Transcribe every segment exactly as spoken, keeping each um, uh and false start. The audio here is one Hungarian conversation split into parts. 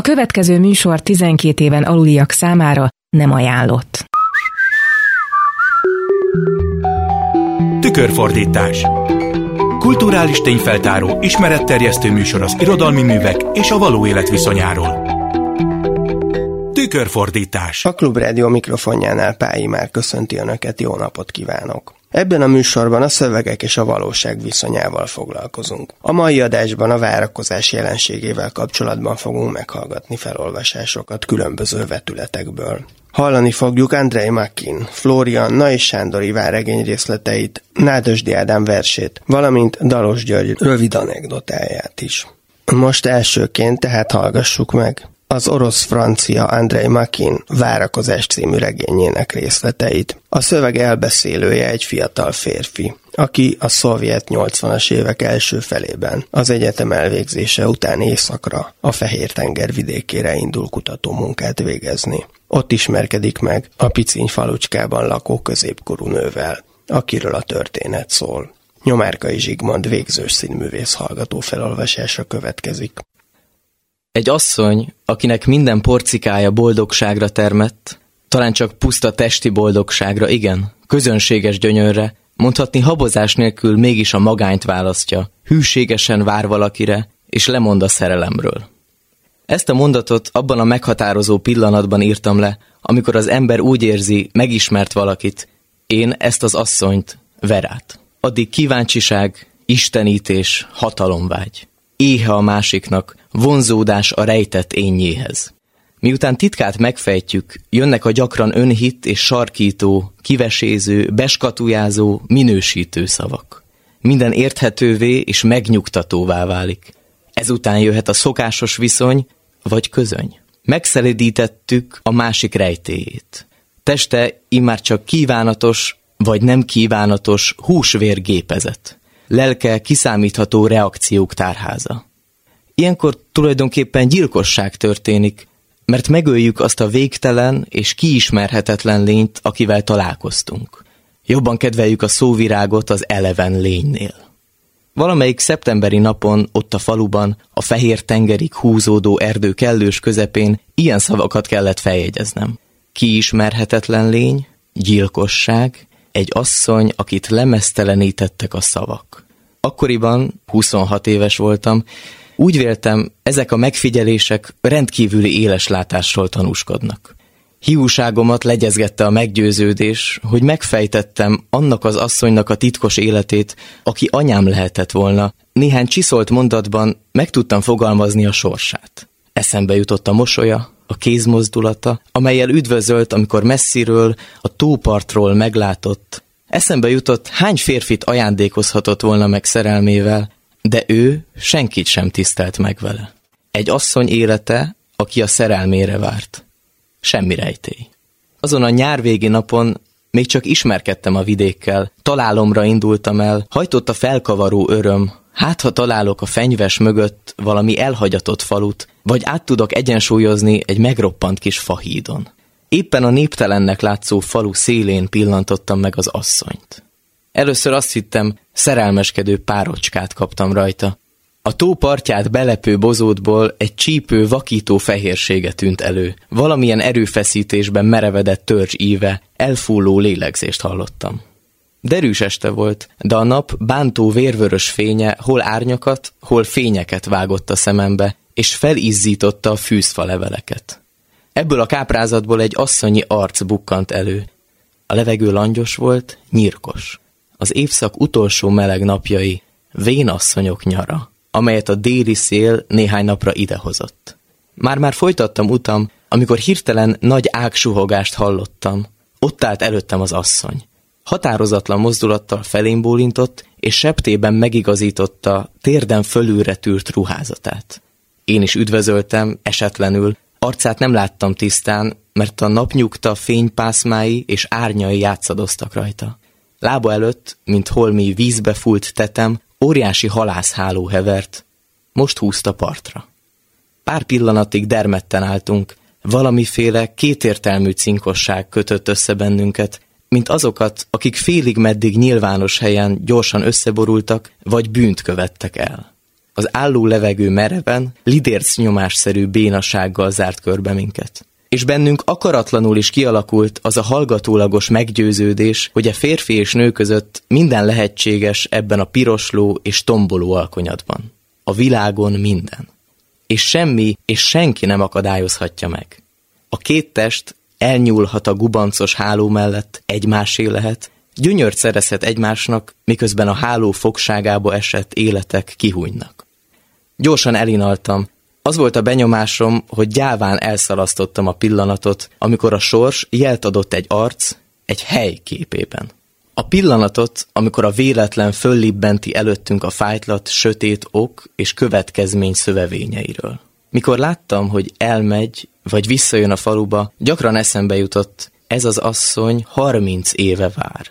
következő műsor tizenkét éven aluliak számára nem ajánlott. Tükörfordítás. Kulturális tényfeltáró, ismeretterjesztő műsor az irodalmi művek és a való élet viszonyáról. Tükörfordítás. A Klubrádió mikrofonjánál Pályi már köszönti Önöket, jó napot kívánok! Ebben a műsorban a szövegek és a valóság viszonyával foglalkozunk. A mai adásban a várakozás jelenségével kapcsolatban fogunk meghallgatni felolvasásokat különböző vetületekből. Hallani fogjuk Andrej Makin, Flórianna és Sándor várregény részleteit, Nádasdy Ádám versét, valamint Dalos György rövid anekdotáját is. Most elsőként tehát hallgassuk meg az orosz-francia Andrej Makin Várakozás című regényének részleteit. A szöveg elbeszélője egy fiatal férfi, aki a szovjet nyolcvanas évek első felében az egyetem elvégzése után északra, a Fehér-tenger vidékére indul kutatómunkát végezni. Ott ismerkedik meg a piciny falucskában lakó középkorú nővel, akiről a történet szól. Nyomárkai Zsigmond végzős színművész hallgató felolvasása következik. Egy asszony, akinek minden porcikája boldogságra termett, talán csak puszta testi boldogságra, igen, közönséges gyönyörre, mondhatni habozás nélkül mégis a magányt választja, hűségesen vár valakire, és lemond a szerelemről. Ezt a mondatot abban a meghatározó pillanatban írtam le, amikor az ember úgy érzi, megismert valakit, én ezt az asszonyt, Verát. Addig kíváncsiság, istenítés, hatalomvágy. Éhe a másiknak, vonzódás a rejtett énnyéhez. Miután titkát megfejtjük, jönnek a gyakran önhit és sarkító, kiveséző, beskatujázó, minősítő szavak. Minden érthetővé és megnyugtatóvá válik. Ezután jöhet a szokásos viszony, vagy közöny. Megszelidítettük a másik rejtélyét. Teste immár csak kívánatos, vagy nem kívánatos húsvér gépezet. Lelke kiszámítható reakciók tárháza. Ilyenkor tulajdonképpen gyilkosság történik, mert megöljük azt a végtelen és kiismerhetetlen lényt, akivel találkoztunk. Jobban kedveljük a szóvirágot az eleven lénynél. Valamelyik szeptemberi napon ott a faluban, a Fehér-tengerig húzódó erdő kellős közepén ilyen szavakat kellett feljegyeznem. Kiismerhetetlen lény, gyilkosság, egy asszony, akit lemeztelenítettek a szavak. Akkoriban, huszonhat éves voltam, úgy véltem, ezek a megfigyelések rendkívüli éleslátásról tanúskodnak. Hiúságomat legyezgette a meggyőződés, hogy megfejtettem annak az asszonynak a titkos életét, aki anyám lehetett volna. Néhány csiszolt mondatban meg tudtam fogalmazni a sorsát. Eszembe jutott a mosolya, a kézmozdulata, amellyel üdvözölt, amikor messziről, a tópartról meglátott. Eszembe jutott, hány férfit ajándékozhatott volna meg szerelmével, de ő senkit sem tisztelt meg vele. Egy asszony élete, aki a szerelmére várt. Semmi rejtély. Azon a nyárvégi napon még csak ismerkedtem a vidékkel, találomra indultam el, hajtott a felkavaró öröm, hát ha találok a fenyves mögött valami elhagyatott falut, vagy át tudok egyensúlyozni egy megroppant kis fahídon. Éppen a néptelennek látszó falu szélén pillantottam meg az asszonyt. Először azt hittem, szerelmeskedő párocskát kaptam rajta. A tó partját belepő bozótból egy csípő, vakító fehérsége tűnt elő. Valamilyen erőfeszítésben merevedett törzs íve, elfúló lélegzést hallottam. Derűs este volt, de a nap bántó vérvörös fénye hol árnyakat, hol fényeket vágott a szemembe, és felizzította a fűzfa leveleket. Ebből a káprázatból egy asszonyi arc bukkant elő. A levegő langyos volt, nyírkos. Az évszak utolsó meleg napjai, vénasszonyok nyara, amelyet a déli szél néhány napra idehozott. Már-már folytattam utam, amikor hirtelen nagy ágsuhogást hallottam. Ott állt előttem az asszony. Határozatlan mozdulattal felém bólintott, és septében megigazította térden fölülre tűrt ruházatát. Én is üdvözöltem, esetlenül, arcát nem láttam tisztán, mert a napnyugta fénypászmái és árnyai játszadoztak rajta. Lába előtt, mint holmi vízbe fúlt tetem, óriási halászháló hevert, most húzta partra. Pár pillanatig dermedten álltunk, valamiféle kétértelmű cinkosság kötött össze bennünket, mint azokat, akik félig meddig nyilvános helyen gyorsan összeborultak, vagy bűnt követtek el. az álló levegő mereven, lidérc nyomásszerű bénasággal zárt körbe minket. És bennünk akaratlanul is kialakult az a hallgatólagos meggyőződés, hogy a férfi és nő között minden lehetséges ebben a pirosló és tomboló alkonyatban. A világon minden. És semmi és senki nem akadályozhatja meg. A két test elnyúlhat a gubancos háló mellett, egymásé lehet, gyönyört szerezhet egymásnak, miközben a háló fogságába esett életek kihújnak. Gyorsan elinaltam. Az volt a benyomásom, hogy gyáván elszalasztottam a pillanatot, amikor a sors jelt adott egy arc, egy hely képében. A pillanatot, amikor a véletlen föllibbenti előttünk a fájtlat sötét ok és következmény szövevényeiről. Mikor láttam, hogy elmegy, vagy visszajön a faluba, gyakran eszembe jutott, ez az asszony harminc éve vár.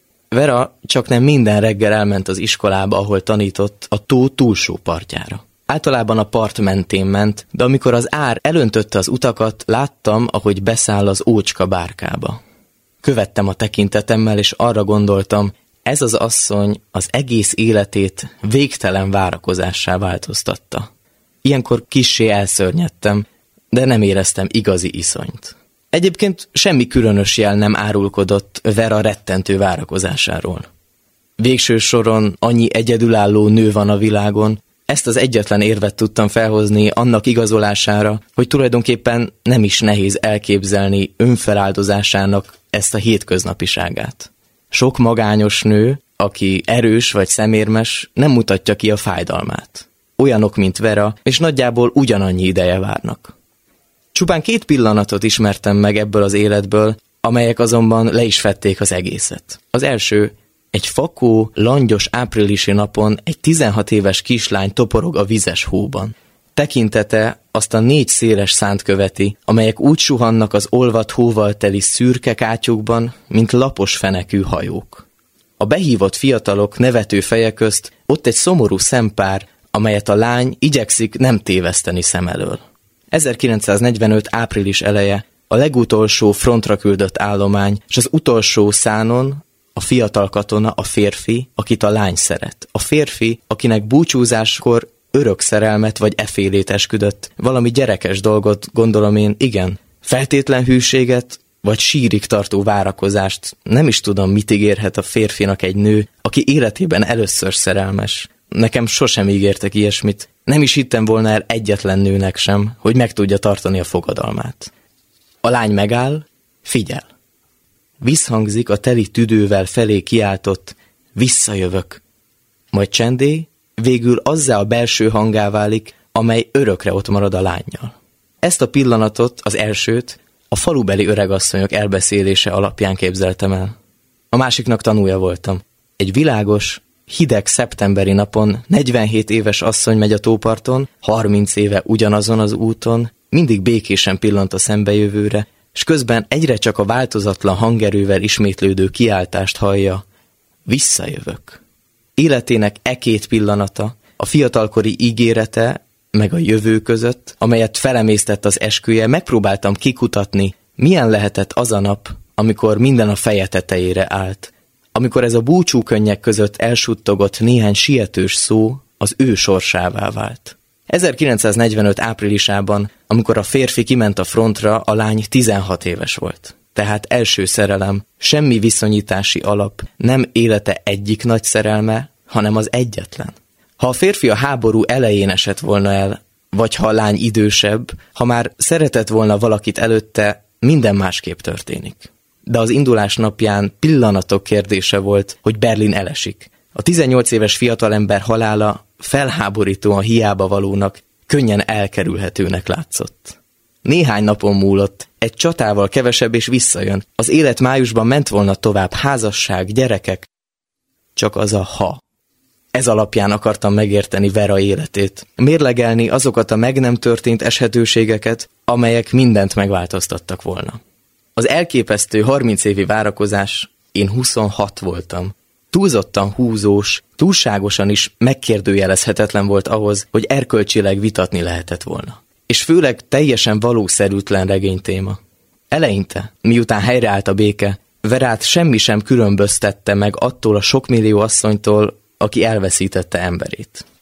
Vera csak nem minden reggel elment az iskolába, ahol tanított, a tó túlsó partjára. Általában a part mentén ment, de amikor az ár elöntötte az utakat, láttam, ahogy beszáll az ócska bárkába. Követtem a tekintetemmel, és arra gondoltam, ez az asszony az egész életét végtelen várakozássá változtatta. Ilyenkor kissé elszörnyedtem, de nem éreztem igazi iszonyt. Egyébként semmi különös jel nem árulkodott Vera rettentő várakozásáról. Végső soron annyi egyedülálló nő van a világon, ezt az egyetlen érvet tudtam felhozni annak igazolására, hogy tulajdonképpen nem is nehéz elképzelni önfeláldozásának ezt a hétköznapiságát. Sok magányos nő, aki erős vagy szemérmes, nem mutatja ki a fájdalmát. Olyanok, mint Vera, és nagyjából ugyanannyi ideje várnak. Csupán két pillanatot ismertem meg ebből az életből, amelyek azonban le is fedték az egészet. Az első, egy fakó, langyos áprilisi napon egy tizenhat éves kislány toporog a vizes hóban. Tekintete azt a négy széles szánt követi, amelyek úgy suhannak az olvadt hóval teli szürke kátyukban, mint lapos fenekű hajók. A behívott fiatalok nevető feje közt ott egy szomorú szempár, amelyet a lány igyekszik nem téveszteni szem elől. ezerkilencszáznegyvenöt április eleje, a legutolsó frontra küldött állomány, és az utolsó szánon a fiatal katona, a férfi, akit a lány szeret. A férfi, akinek búcsúzáskor örök szerelmet vagy efélét esküdött, valami gyerekes dolgot, gondolom én, igen, feltétlen hűséget, vagy sírig tartó várakozást, nem is tudom, mit ígérhet a férfinak egy nő, aki életében először szerelmes. Nekem sosem ígértek ilyesmit, nem is hittem volna el egyetlen nőnek sem, hogy meg tudja tartani a fogadalmát. A lány megáll, figyel. Visszhangzik a teli tüdővel felé kiáltott, visszajövök. Majd csendé, végül azzá a belső hangá válik, amely örökre ott marad a lánnyal. Ezt a pillanatot, az elsőt, a falubeli öregasszonyok elbeszélése alapján képzeltem el. A másiknak tanúja voltam. Egy világos, hideg szeptemberi napon negyvenhét éves asszony megy a tóparton, harminc éve ugyanazon az úton, mindig békésen pillant a szembejövőre, és közben egyre csak a változatlan hangerővel ismétlődő kiáltást hallja, visszajövök. Életének e két pillanata, a fiatalkori ígérete, meg a jövő között, amelyet felemésztett az esküje, megpróbáltam kikutatni, milyen lehetett az a nap, amikor minden a feje tetejére állt, amikor ez a búcsúkönnyek között elsuttogott néhány sietős szó az ő sorsává vált. ezerkilencszáznegyvenöt áprilisában, amikor a férfi kiment a frontra, a lány tizenhat éves volt. Tehát első szerelem, semmi viszonyítási alap, nem élete egyik nagy szerelme, hanem az egyetlen. Ha a férfi a háború elején esett volna el, vagy ha a lány idősebb, ha már szeretett volna valakit előtte, minden másképp történik. De az indulás napján pillanatok kérdése volt, hogy Berlin elesik. A tizennyolc éves fiatalember halála felháborítóan hiába valónak, könnyen elkerülhetőnek látszott. Néhány napon múlott, egy csatával kevesebb és visszajön. Az élet májusban ment volna tovább, házasság, gyerekek. Csak az a ha. Ez alapján akartam megérteni Vera életét. Mérlegelni azokat a meg nem történt eshetőségeket, amelyek mindent megváltoztattak volna. Az elképesztő harminc évi várakozás, én huszonhat voltam. Túlzottan húzós, túlságosan is megkérdőjelezhetetlen volt ahhoz, hogy erkölcsileg vitatni lehetett volna. És főleg teljesen valószerűtlen regénytéma. Eleinte, miután helyreállt a béke, Verát semmi sem különböztette meg attól a sokmillió asszonytól, aki elveszítette emberét.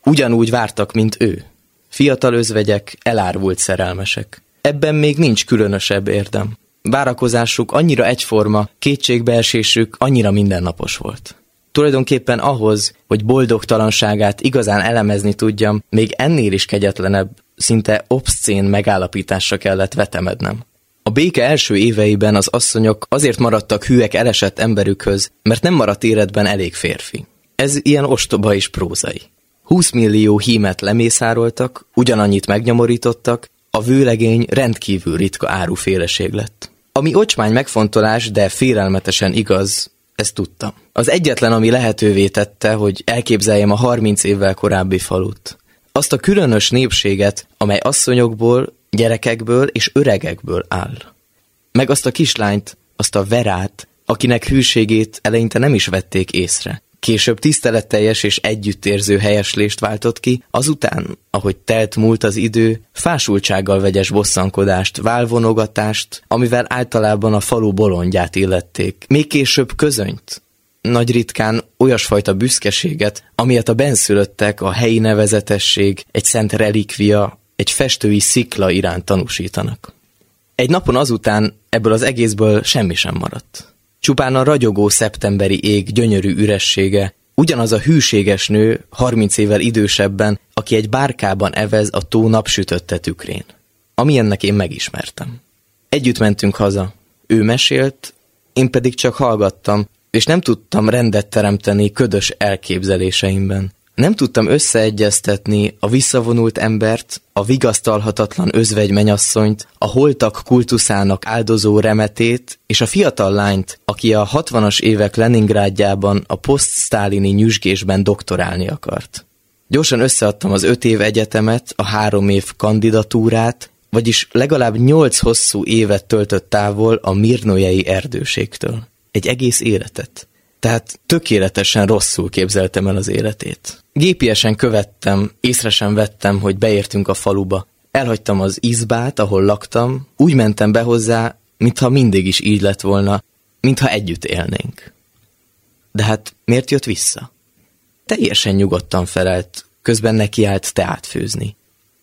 Ugyanúgy vártak, mint ő. Fiatal özvegyek, elárvult szerelmesek. Ebben még nincs különösebb érdem. Várakozásuk annyira egyforma, kétségbeesésük annyira mindennapos volt. Tulajdonképpen ahhoz, hogy boldogtalanságát igazán elemezni tudjam, még ennél is kegyetlenebb, szinte obszcén megállapításra kellett vetemednem. A béke első éveiben az asszonyok azért maradtak hűek elesett emberükhöz, mert nem maradt életben elég férfi. Ez ilyen ostoba és prózai. húszmillió hímet lemészároltak, ugyanannyit megnyomorítottak, a vőlegény rendkívül ritka áruféleség lett. Ami ocsmány megfontolás, de félelmetesen igaz, ezt tudtam. Az egyetlen, ami lehetővé tette, hogy elképzeljem a harminc évvel korábbi falut. Azt a különös népséget, amely asszonyokból, gyerekekből és öregekből áll. Meg azt a kislányt, azt a Verát, akinek hűségét eleinte nem is vették észre. Később tiszteletteljes és együttérző helyeslést váltott ki, azután, ahogy telt múlt az idő, fásultsággal vegyes bosszankodást, válvonogatást, amivel általában a falu bolondját illették. Még később közönyt, nagy ritkán olyasfajta büszkeséget, amilyet a benszülöttek, a helyi nevezetesség, egy szent relikvia, egy festői szikla iránt tanúsítanak. Egy napon azután ebből az egészből semmi sem maradt. Csupán a ragyogó szeptemberi ég gyönyörű üressége, ugyanaz a hűséges nő, harminc évvel idősebben, aki egy bárkában evez a tó napsütötte tükrén. Amilyennek én megismertem. Együtt mentünk haza. Ő mesélt, én pedig csak hallgattam, és nem tudtam rendet teremteni ködös elképzeléseimben. Nem tudtam összeegyeztetni a visszavonult embert, a vigasztalhatatlan özvegy menyasszonyt, a holtak kultuszának áldozó remetét és a fiatal lányt, aki a hatvanas évek Leningrádjában a posztsztálini nyüzsgésben doktorálni akart. Gyorsan összeadtam az öt év egyetemet, a három év kandidatúrát, vagyis legalább nyolc hosszú évet töltött távol a mirnójai erdőségtől. Egy egész életet. Tehát tökéletesen rosszul képzeltem el az életét. Gépiesen követtem, észre sem vettem, hogy beértünk a faluba. Elhagytam az izbát, ahol laktam, úgy mentem be hozzá, mintha mindig is így lett volna, mintha együtt élnénk. De hát miért jött vissza? Teljesen nyugodtan felelt, közben nekiállt teát főzni.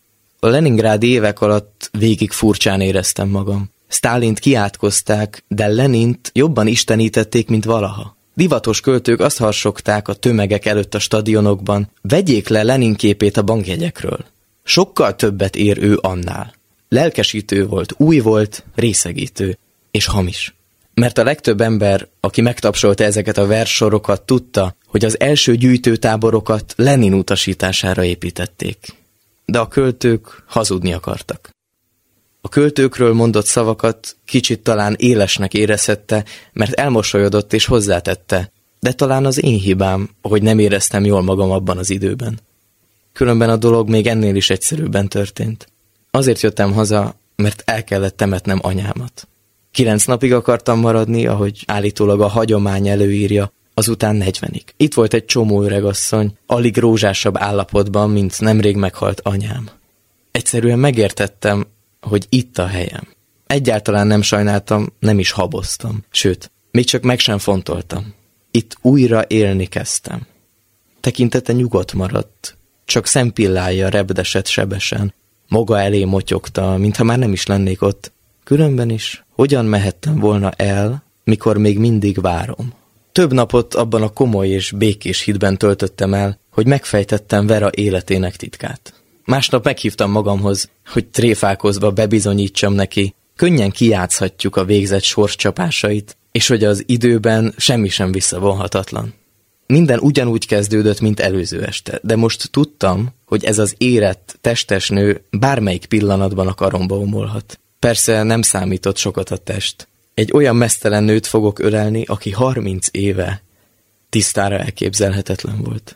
A leningrádi évek alatt végig furcsán éreztem magam. Sztálint kiátkozták, de Lenint jobban istenítették, mint valaha. Divatos költők azt harsogták a tömegek előtt a stadionokban, vegyék le Lenin képét a bankjegyekről. Sokkal többet ér ő annál. Lelkesítő volt, új volt, részegítő és hamis. Mert a legtöbb ember, aki megtapsolta ezeket a verssorokat, tudta, hogy az első gyűjtőtáborokat Lenin utasítására építették. De a költők hazudni akartak. A költőkről mondott szavakat kicsit talán élesnek érezhette, mert elmosolyodott és hozzátette, de talán az én hibám, hogy nem éreztem jól magam abban az időben. Különben a dolog még ennél is egyszerűbben történt. Azért jöttem haza, mert el kellett temetnem anyámat. Kilenc napig akartam maradni, ahogy állítólag a hagyomány előírja, azután negyvenig. Itt volt egy csomó öregasszony, alig rózsásabb állapotban, mint nemrég meghalt anyám. Egyszerűen megértettem, hogy itt a helyem. Egyáltalán nem sajnáltam, nem is haboztam. Sőt, még csak meg sem fontoltam. Itt újra élni kezdtem. Tekintete nyugodt maradt, csak szempillája repdesett sebesen. Maga elé motyogta, mintha már nem is lennék ott. Különben is, hogyan mehettem volna el, mikor még mindig várom. Több napot abban a komoly és békés hitben töltöttem el, hogy megfejtettem Vera életének titkát. Másnap meghívtam magamhoz, hogy tréfálkozva bebizonyítsam neki, könnyen kijátszhatjuk a végzett sorscsapásait, és hogy az időben semmi sem visszavonhatatlan. Minden ugyanúgy kezdődött, mint előző este, de most tudtam, hogy ez az érett, testes nő bármelyik pillanatban a karomba omolhat. Persze nem számított sokat a test. Egy olyan meztelen nőt fogok ölelni, aki harminc éve tisztára elképzelhetetlen volt.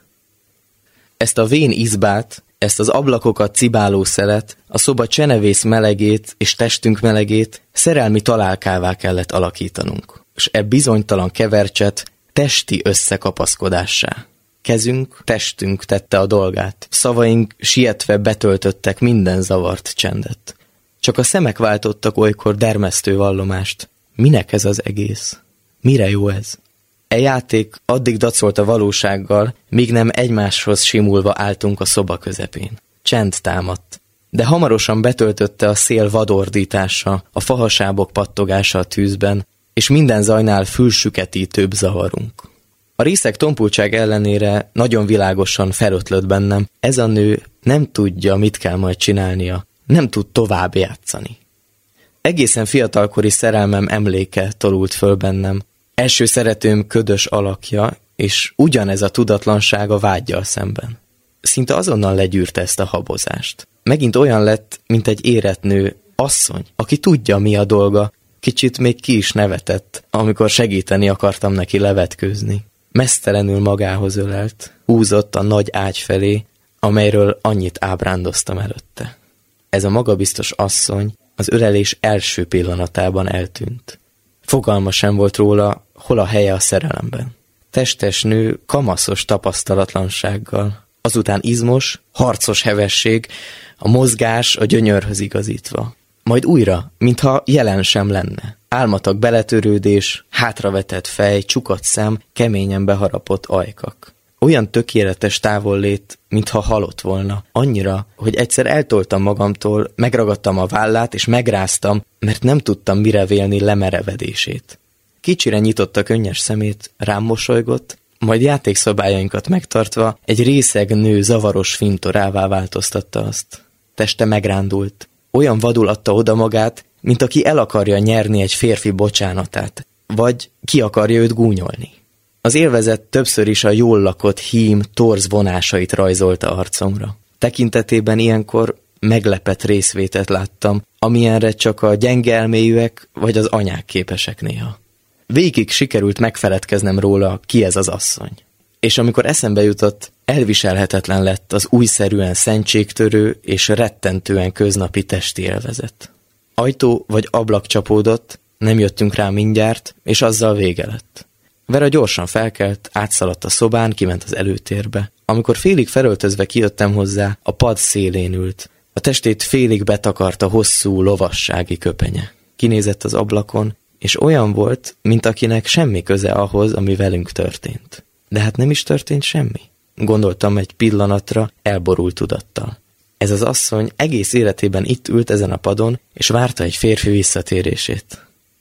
Ezt a vén izbát, ezt az ablakokat cibáló szelet, a szoba csenevész melegét és testünk melegét szerelmi találkává kellett alakítanunk, és e bizonytalan kevercset testi összekapaszkodássá. Kezünk, testünk tette a dolgát, szavaink sietve betöltöttek minden zavart csendet. Csak a szemek váltottak olykor dermesztő vallomást. Minek ez az egész? Mire jó ez? E játék addig dacolt a valósággal, míg nem egymáshoz simulva álltunk a szoba közepén. Csend támadt, de hamarosan betöltötte a szél vadordítása, a fahasábok pattogása a tűzben, és minden zajnál fülsüketítőbb zavarunk. A részek tompultság ellenére nagyon világosan felötlött bennem, ez a nő nem tudja, mit kell majd csinálnia, nem tud tovább játszani. Egészen fiatalkori szerelmem emléke tolult föl bennem, első szeretőm ködös alakja, és ugyanez a tudatlanság a vággyal szemben. Szinte azonnal legyűrte ezt a habozást. Megint olyan lett, mint egy érett nő, asszony, aki tudja, mi a dolga, kicsit még ki is nevetett, amikor segíteni akartam neki levetkőzni. Mesztelenül magához ölelt, húzott a nagy ágy felé, amelyről annyit ábrándoztam előtte. Ez a magabiztos asszony az ölelés első pillanatában eltűnt. Fogalma sem volt róla, hol a helye a szerelemben. Testes nő kamaszos tapasztalatlansággal, azután izmos, harcos hevesség, a mozgás a gyönyörhöz igazítva. Majd újra, mintha jelen sem lenne. Álmatag beletörődés, hátravetett fej, csukott szem, keményen beharapott ajkak. Olyan tökéletes távollét, mintha halott volna. Annyira, hogy egyszer eltoltam magamtól, megragadtam a vállát és megráztam, mert nem tudtam mire vélni lemerevedését. Kicsire nyitotta könnyes szemét, rám mosolygott, majd játékszabályainkat megtartva egy részeg nő zavaros fintorává változtatta azt. Teste megrándult. Olyan vadul adta oda magát, mint aki el akarja nyerni egy férfi bocsánatát, vagy ki akarja őt gúnyolni. Az élvezet többször is a jól lakott hím torz vonásait rajzolta arcomra. Tekintetében ilyenkor meglepett részvétet láttam, amilyenre csak a gyenge elmélyűek vagy az anyák képesek néha. Végig sikerült megfeledkeznem róla, ki ez az asszony. És amikor eszembe jutott, elviselhetetlen lett az újszerűen szentségtörő és rettentően köznapi testi élvezet. Ajtó vagy ablak csapódott, nem jöttünk rá mindjárt, és azzal vége lett. Vera gyorsan felkelt, átszaladt a szobán, kiment az előtérbe. Amikor félig felöltözve kijöttem hozzá, a pad szélén ült. A testét félig betakarta hosszú lovassági köpenye. Kinézett az ablakon, és olyan volt, mint akinek semmi köze ahhoz, ami velünk történt. De hát nem is történt semmi. Gondoltam egy pillanatra, elborult tudattal. Ez az asszony egész életében itt ült ezen a padon, és várta egy férfi visszatérését.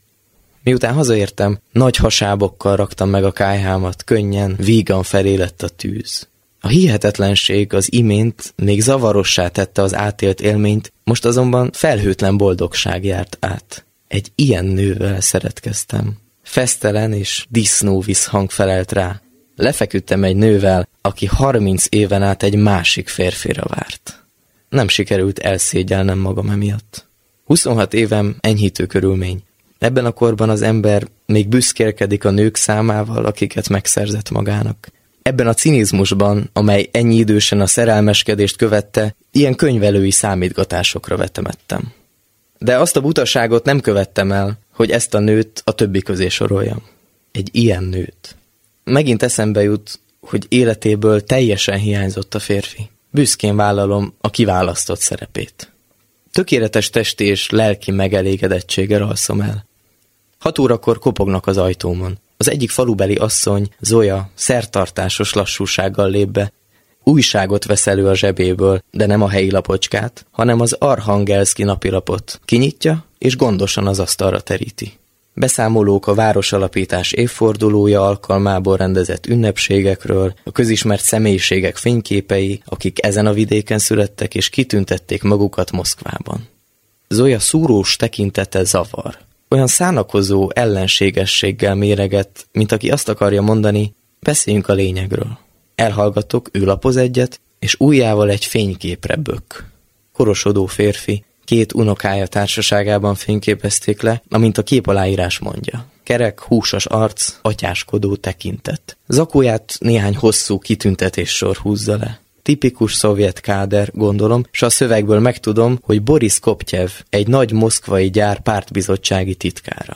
Miután hazaértem, nagy hasábokkal raktam meg a kályhámat, könnyen, vígan felé lett a tűz. A hihetetlenség az imént még zavarossá tette az átélt élményt, most azonban felhőtlen boldogság járt át. Egy ilyen nővel szeretkeztem. Fesztelen és disznó visszhang felelt rá. Lefeküdtem egy nővel, aki harminc éven át egy másik férfira várt. Nem sikerült elszégyelnem magam emiatt. huszonhat évem enyhítő körülmény. Ebben a korban az ember még büszkélkedik a nők számával, akiket megszerzett magának. Ebben a cinizmusban, amely ennyi idősen a szerelmeskedést követte, ilyen könyvelői számítgatásokra vetemettem. De azt a butaságot nem követtem el, hogy ezt a nőt a többi közé soroljam. Egy ilyen nőt. Megint eszembe jut, hogy életéből teljesen hiányzott a férfi. Büszkén vállalom a kiválasztott szerepét. Tökéletes testi és lelki megelégedettséggel alszom el. Hat órakor kopognak az ajtómon. Az egyik falubeli asszony, Zoya, szertartásos lassúsággal lép be. Újságot vesz elő a zsebéből, de nem a helyi lapocskát, hanem az Arhangelszki napilapot. Kinyitja, és gondosan az asztalra teríti. Beszámolók a városalapítás évfordulója alkalmából rendezett ünnepségekről, a közismert személyiségek fényképei, akik ezen a vidéken születtek és kitüntették magukat Moszkvában. Zoya szúrós tekintete zavar. Olyan szánakozó ellenségességgel méreget, mint aki azt akarja mondani, beszéljünk a lényegről. Elhallgatok, ő lapoz egyet, és ujjával egy fényképre bök. Korosodó férfi, két unokája társaságában fényképezték le, amint a kép aláírás mondja. Kerek, húsos arc, atyáskodó tekintet. Zakóját néhány hosszú kitüntetéssor húzza le. Tipikus szovjet káder, gondolom, s a szövegből megtudom, hogy Boris Koptyev, egy nagy moszkvai gyár pártbizottsági titkára.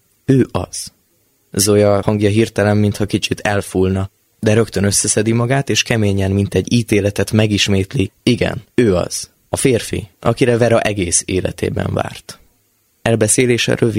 Ő az. Zoya hangja hirtelen, mintha kicsit elfúlna, de rögtön összeszedi magát, és keményen, mint egy ítéletet megismétli. Igen, ő az. A férfi, akire Vera egész életében várt. Elbeszélése rövid,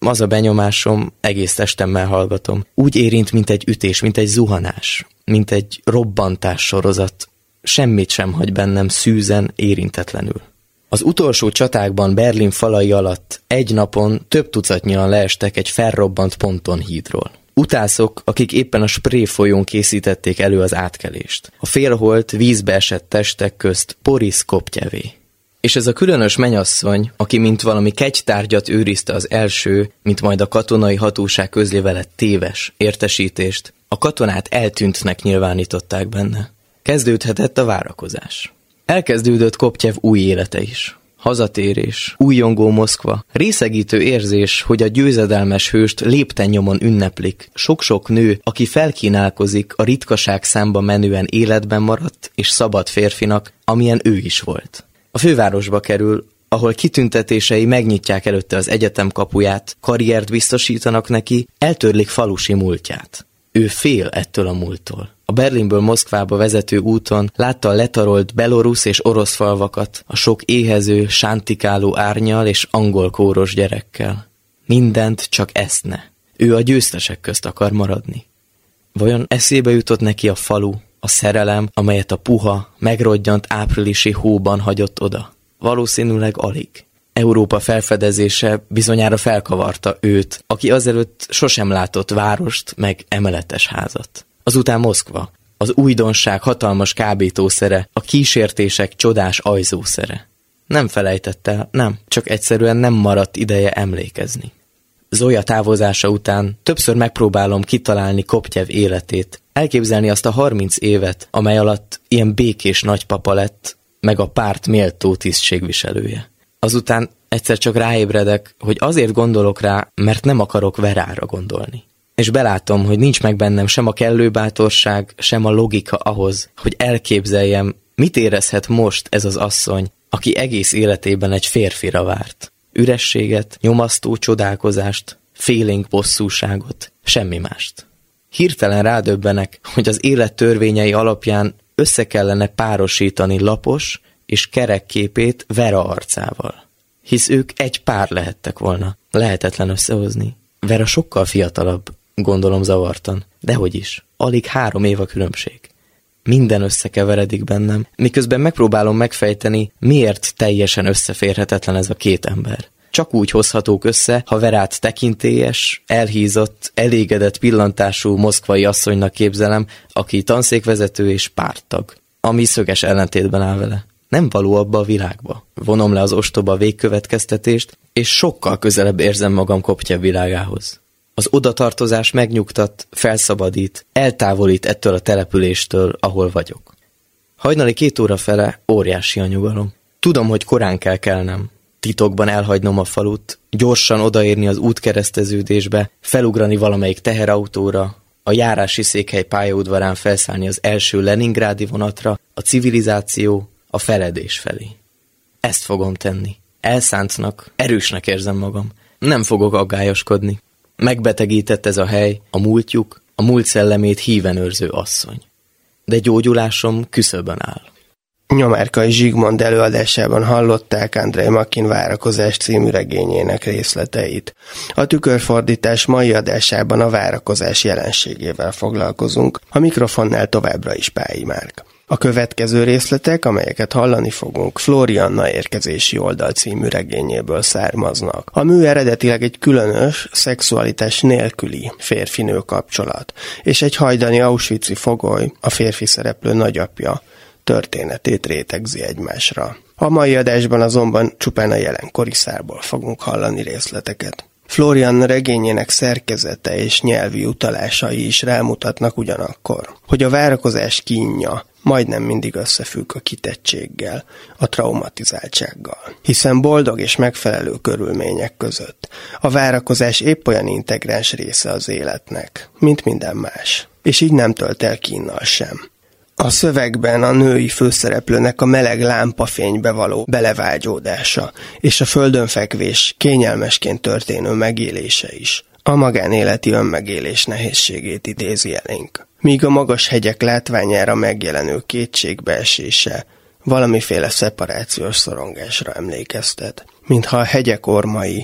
az a benyomásom, egész testemmel hallgatom. Úgy érint, mint egy ütés, mint egy zuhanás, mint egy robbantás sorozat. Semmit sem hagy bennem szűzen, érintetlenül. Az utolsó csatákban Berlin falai alatt egy napon több tucatnyian leestek egy felrobbant pontonhídról. Utászok, akik éppen a Spree folyón készítették elő az átkelést. A félholt, vízbe esett testek közt Boris Koptyevé. És ez a különös menyasszony, aki mint valami kegytárgyat őrizte az első, mint majd a katonai hatóság közli vele téves értesítést, a katonát eltűntnek nyilvánították benne. Kezdődhetett a várakozás. Elkezdődött Koptyev új élete is. Hazatérés, újjongó Moszkva, részegítő érzés, hogy a győzedelmes hőst lépten nyomon ünneplik. Sok-sok nő, aki felkínálkozik, a ritkaság számba menően életben maradt és szabad férfinak, amilyen ő is volt. A fővárosba kerül, ahol kitüntetései megnyitják előtte az egyetem kapuját, karriert biztosítanak neki, eltörlik falusi múltját. Ő fél ettől a múlttól. A Berlinből Moszkvába vezető úton látta a letarolt belorusz és orosz falvakat, a sok éhező, sántikáló árnyal és angol kóros gyerekkel. Mindent csak eszne. Ő a győztesek közt akar maradni. Vajon eszébe jutott neki a falu, a szerelem, amelyet a puha, megrodjant áprilisi hóban hagyott oda? Valószínűleg alig. Európa felfedezése bizonyára felkavarta őt, aki azelőtt sosem látott várost, meg emeletes házat. Azután Moszkva, az újdonság hatalmas kábítószere, a kísértések csodás ajzószere. Nem felejtette, nem, csak egyszerűen nem maradt ideje emlékezni. Zoya távozása után többször megpróbálom kitalálni Koptyev életét, elképzelni azt a harminc évet, amely alatt ilyen békés nagypapa lett, meg a párt méltó tisztségviselője. Azután egyszer csak ráébredek, hogy azért gondolok rá, mert nem akarok Verára gondolni. És belátom, hogy nincs meg bennem sem a kellő bátorság, sem a logika ahhoz, hogy elképzeljem, mit érezhet most ez az asszony, aki egész életében egy férfira várt. Ürességet, nyomasztó csodálkozást, félénk bosszúságot, semmi mást. Hirtelen rádöbbenek, hogy az élet törvényei alapján össze kellene párosítani lapos és kerek képét Vera arcával. Hisz ők egy pár lehettek volna. Lehetetlen összehozni. Vera sokkal fiatalabb, gondolom zavartan. Dehogy is. Alig három év a különbség. Minden összekeveredik bennem, miközben megpróbálom megfejteni, miért teljesen összeférhetetlen ez a két ember. Csak úgy hozhatók össze, ha Verát tekintélyes, elhízott, elégedett pillantású moszkvai asszonynak képzelem, aki tanszékvezető és párttag, ami szöges ellentétben áll vele. Nem való abba a világba. Vonom le az ostoba végkövetkeztetést, és sokkal közelebb érzem magam Koptyev világához. Az odatartozás megnyugtat, felszabadít, eltávolít ettől a településtől, ahol vagyok. Hajnali két óra fele óriási a nyugalom. Tudom, hogy korán kell kelnem. Titokban elhagynom a falut, gyorsan odaérni az útkereszteződésbe, felugrani valamelyik teherautóra, a járási székhely pályaudvarán felszállni az első leningrádi vonatra, a civilizáció, a feledés felé. Ezt fogom tenni. Elszántnak, erősnek érzem magam. Nem fogok aggályoskodni. Megbetegített ez a hely, a múltjuk, a múlt szellemét híven őrző asszony. De gyógyulásom küszöbön áll. Nyomárkai Zsigmond előadásában hallották Andrej Makin Várakozás című regényének részleteit. A Tükörfordítás mai adásában a várakozás jelenségével foglalkozunk, a mikrofonnál továbbra is Pályi Márk. A következő részletek, amelyeket hallani fogunk, Flórianna érkezési oldal című regényéből származnak. A mű eredetileg egy különös, szexualitás nélküli férfinő kapcsolat, és egy hajdani auschwitzi fogoly, a férfi szereplő nagyapja, történetét rétegzi egymásra. A mai adásban azonban csupán a jelenkori szárból fogunk hallani részleteket. Flórianna regényének szerkezete és nyelvi utalásai is rámutatnak ugyanakkor, hogy a várakozás kínja majdnem mindig összefügg a kitettséggel, a traumatizáltsággal. Hiszen boldog és megfelelő körülmények között a várakozás épp olyan integráns része az életnek, mint minden más, és így nem tölt el kínnal sem. A szövegben a női főszereplőnek a meleg lámpafénybe való belevágyódása és a földönfekvés kényelmesként történő megélése is a magánéleti önmegélés nehézségét idézi elénk. Míg a magas hegyek látványára megjelenő kétségbeesése valamiféle szeparációs szorongásra emlékeztet, mintha a hegyek ormai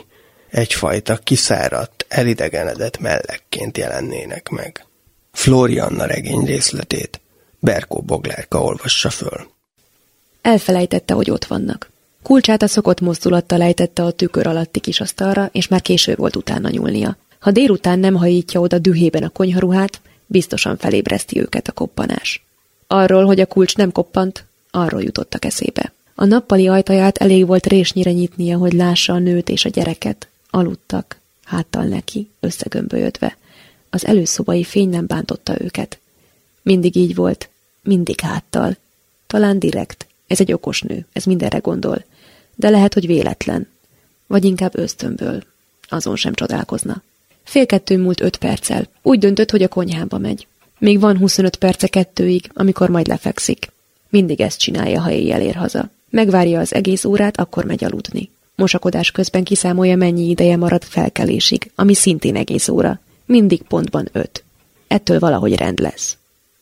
egyfajta kiszáradt, elidegenedett mellekként jelennének meg. Flórianna regény részletét Berkó Boglárka olvassa föl. Elfelejtette, hogy ott vannak. Kulcsát a szokott mozdulattal ejtette a tükör alatti kis asztalra, és már késő volt utána nyúlnia. Ha délután nem hajítja oda dühében a konyharuhát, biztosan felébreszti őket a koppanás. Arról, hogy a kulcs nem koppant, arról jutottak eszébe. A nappali ajtaját elég volt résnyire nyitnia, hogy lássa a nőt és a gyereket. Aludtak, háttal neki, összegömbölyödve. Az előszobai fény nem bántotta őket. Mindig így volt, mindig háttal. Talán direkt, ez egy okos nő, ez mindenre gondol. De lehet, hogy véletlen. Vagy inkább ösztönből. Azon sem csodálkozna. Fél kettő múlt öt perccel. Úgy döntött, hogy a konyhába megy. Még van huszonöt perce kettőig, amikor majd lefekszik. Mindig ezt csinálja, ha éjjel ér haza. Megvárja az egész órát, akkor megy aludni. Mosakodás közben kiszámolja, mennyi ideje marad felkelésig, ami szintén egész óra. Mindig pontban öt. Ettől valahogy rend lesz.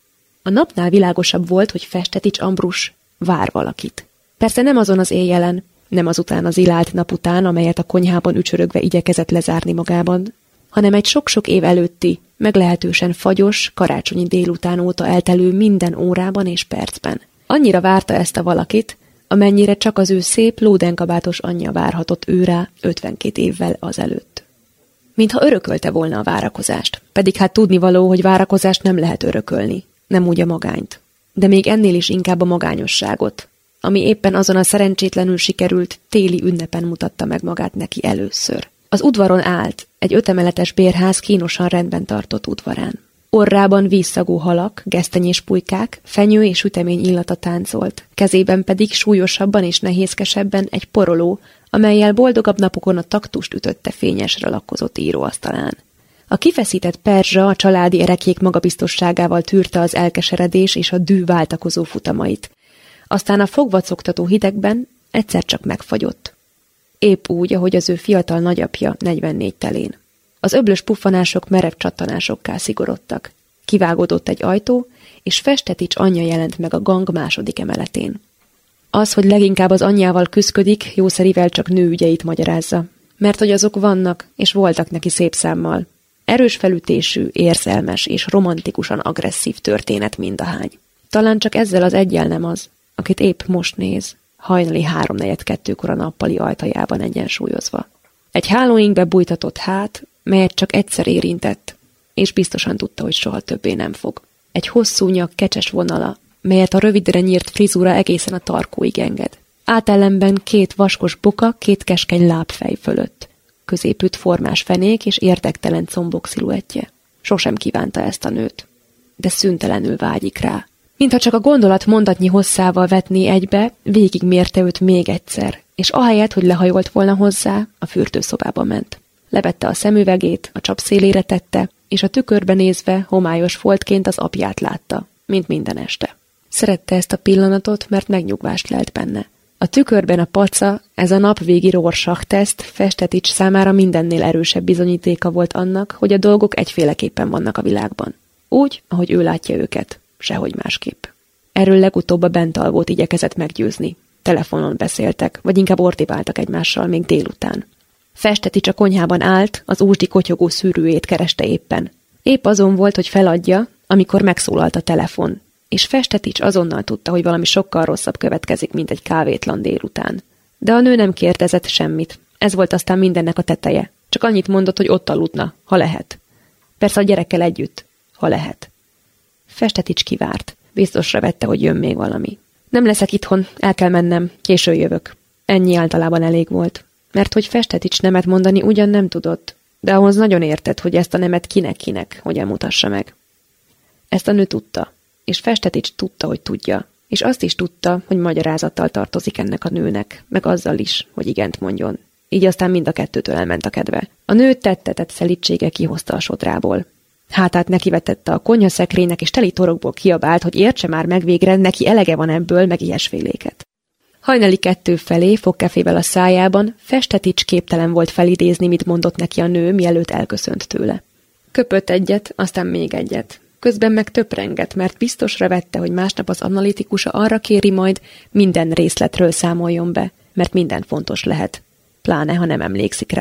A napnál világosabb volt, hogy Festetics Ambrus vár valakit. Persze nem azon az éjjelen, nem azután az ilált nap után, amelyet a konyhában ücsörögve igyekezett lezárni magában, hanem egy sok-sok év előtti, meglehetősen fagyos, karácsonyi délután óta eltelő minden órában és percben. Annyira várta ezt a valakit, amennyire csak az ő szép, lódenkabátos anyja várhatott őrá ötvenkét évvel azelőtt. Mintha örökölte volna a várakozást, pedig hát tudnivaló, hogy várakozást nem lehet örökölni, nem úgy a magányt. De még ennél is inkább a magányosságot, ami éppen azon a szerencsétlenül sikerült téli ünnepen mutatta meg magát neki először. Az udvaron állt, egy ötemeletes bérház kínosan rendben tartott udvarán. Orrában vízszagú halak, gesztenyés pulykák, fenyő és ütemény illata táncolt, kezében pedig súlyosabban és nehézkesebben egy poroló, amellyel boldogabb napokon a taktust ütötte fényesre lakkozott íróasztalán. A kifeszített perzsa a családi erekék magabiztosságával tűrte az elkeseredés és a dű váltakozó futamait. Aztán a fogvacogtató hidegben egyszer csak megfagyott. Épp úgy, ahogy az ő fiatal nagyapja negyvennégy telén. Az öblös puffanások merev csattanásokká szigorodtak. Kivágódott egy ajtó, és Festetics anyja jelent meg a gang második emeletén. Az, hogy leginkább az anyjával küszködik, jószerivel csak nőügyeit magyarázza. Mert hogy azok vannak, és voltak neki szép számmal. Erős felütésű, érzelmes és romantikusan agresszív történet mindahány. Talán csak ezzel az eggyel nem az, akit épp most néz, hajnali háromnegyed kettőkor a nappali ajtajában egyensúlyozva. Egy hálóinkbe bújtatott hát, melyet csak egyszer érintett, és biztosan tudta, hogy soha többé nem fog. Egy hosszú nyak kecses vonala, melyet a rövidre nyírt frizura egészen a tarkóig enged. Átellenben két vaskos boka, két keskeny lábfej fölött. Középütt formás fenék és érdektelen combok sziluettje. Sosem kívánta ezt a nőt, de szüntelenül vágyik rá. Mintha csak a gondolat mondatnyi hosszával vetné egybe, végigmérte őt még egyszer, és ahelyett, hogy lehajolt volna hozzá, a fürdőszobába ment. Levette a szemüvegét, a csap szélére tette, és a tükörbe nézve homályos foltként az apját látta, mint minden este. Szerette ezt a pillanatot, mert megnyugvást lelt benne. A tükörben a paca, ez a napvégi Rorschach-teszt Festetics számára mindennél erősebb bizonyítéka volt annak, hogy a dolgok egyféleképpen vannak a világban. Úgy, ahogy ő látja őket, sehogy másképp. Erről legutóbb a bentalvót igyekezett meggyőzni. Telefonon beszéltek, vagy inkább ordibáltak egymással még délután. Festetics a konyhában állt, az ósdi kotyogó szűrőjét kereste éppen. Épp azon volt, hogy feladja, amikor megszólalt a telefon, és Festetics azonnal tudta, hogy valami sokkal rosszabb következik, mint egy kávétlan délután. De a nő nem kérdezett semmit. Ez volt aztán mindennek a teteje. Csak annyit mondott, hogy ott aludna, ha lehet. Persze a gyerekkel együtt, ha lehet. Festetics kivárt. Biztosra vette, hogy jön még valami. Nem leszek itthon, el kell mennem, későn jövök. Ennyi általában elég volt. Mert hogy Festetics nemet mondani ugyan nem tudott, de ahhoz nagyon értett, hogy ezt a nemet kinek-kinek hogyan mutassa meg. Ezt a nő tudta, és Festetics tudta, hogy tudja, és azt is tudta, hogy magyarázattal tartozik ennek a nőnek, meg azzal is, hogy igent mondjon. Így aztán mind a kettőtől elment a kedve. A nő tettetett szelítsége kihozta a sodrából. Hátát nekivetette a konyhaszekrénynek, és teli torokból kiabált, hogy értse már meg végre, neki elege van ebből, meg ilyesféléket. Hajnali kettő felé, fogkefével a szájában, Festetics képtelen volt felidézni, mit mondott neki a nő, mielőtt elköszönt tőle. Köpött egyet, aztán még egyet. Közben meg töprengett, mert biztosra vette, hogy másnap az analitikusa arra kéri majd, minden részletről számoljon be, mert minden fontos lehet, pláne ha nem emlékszik rá.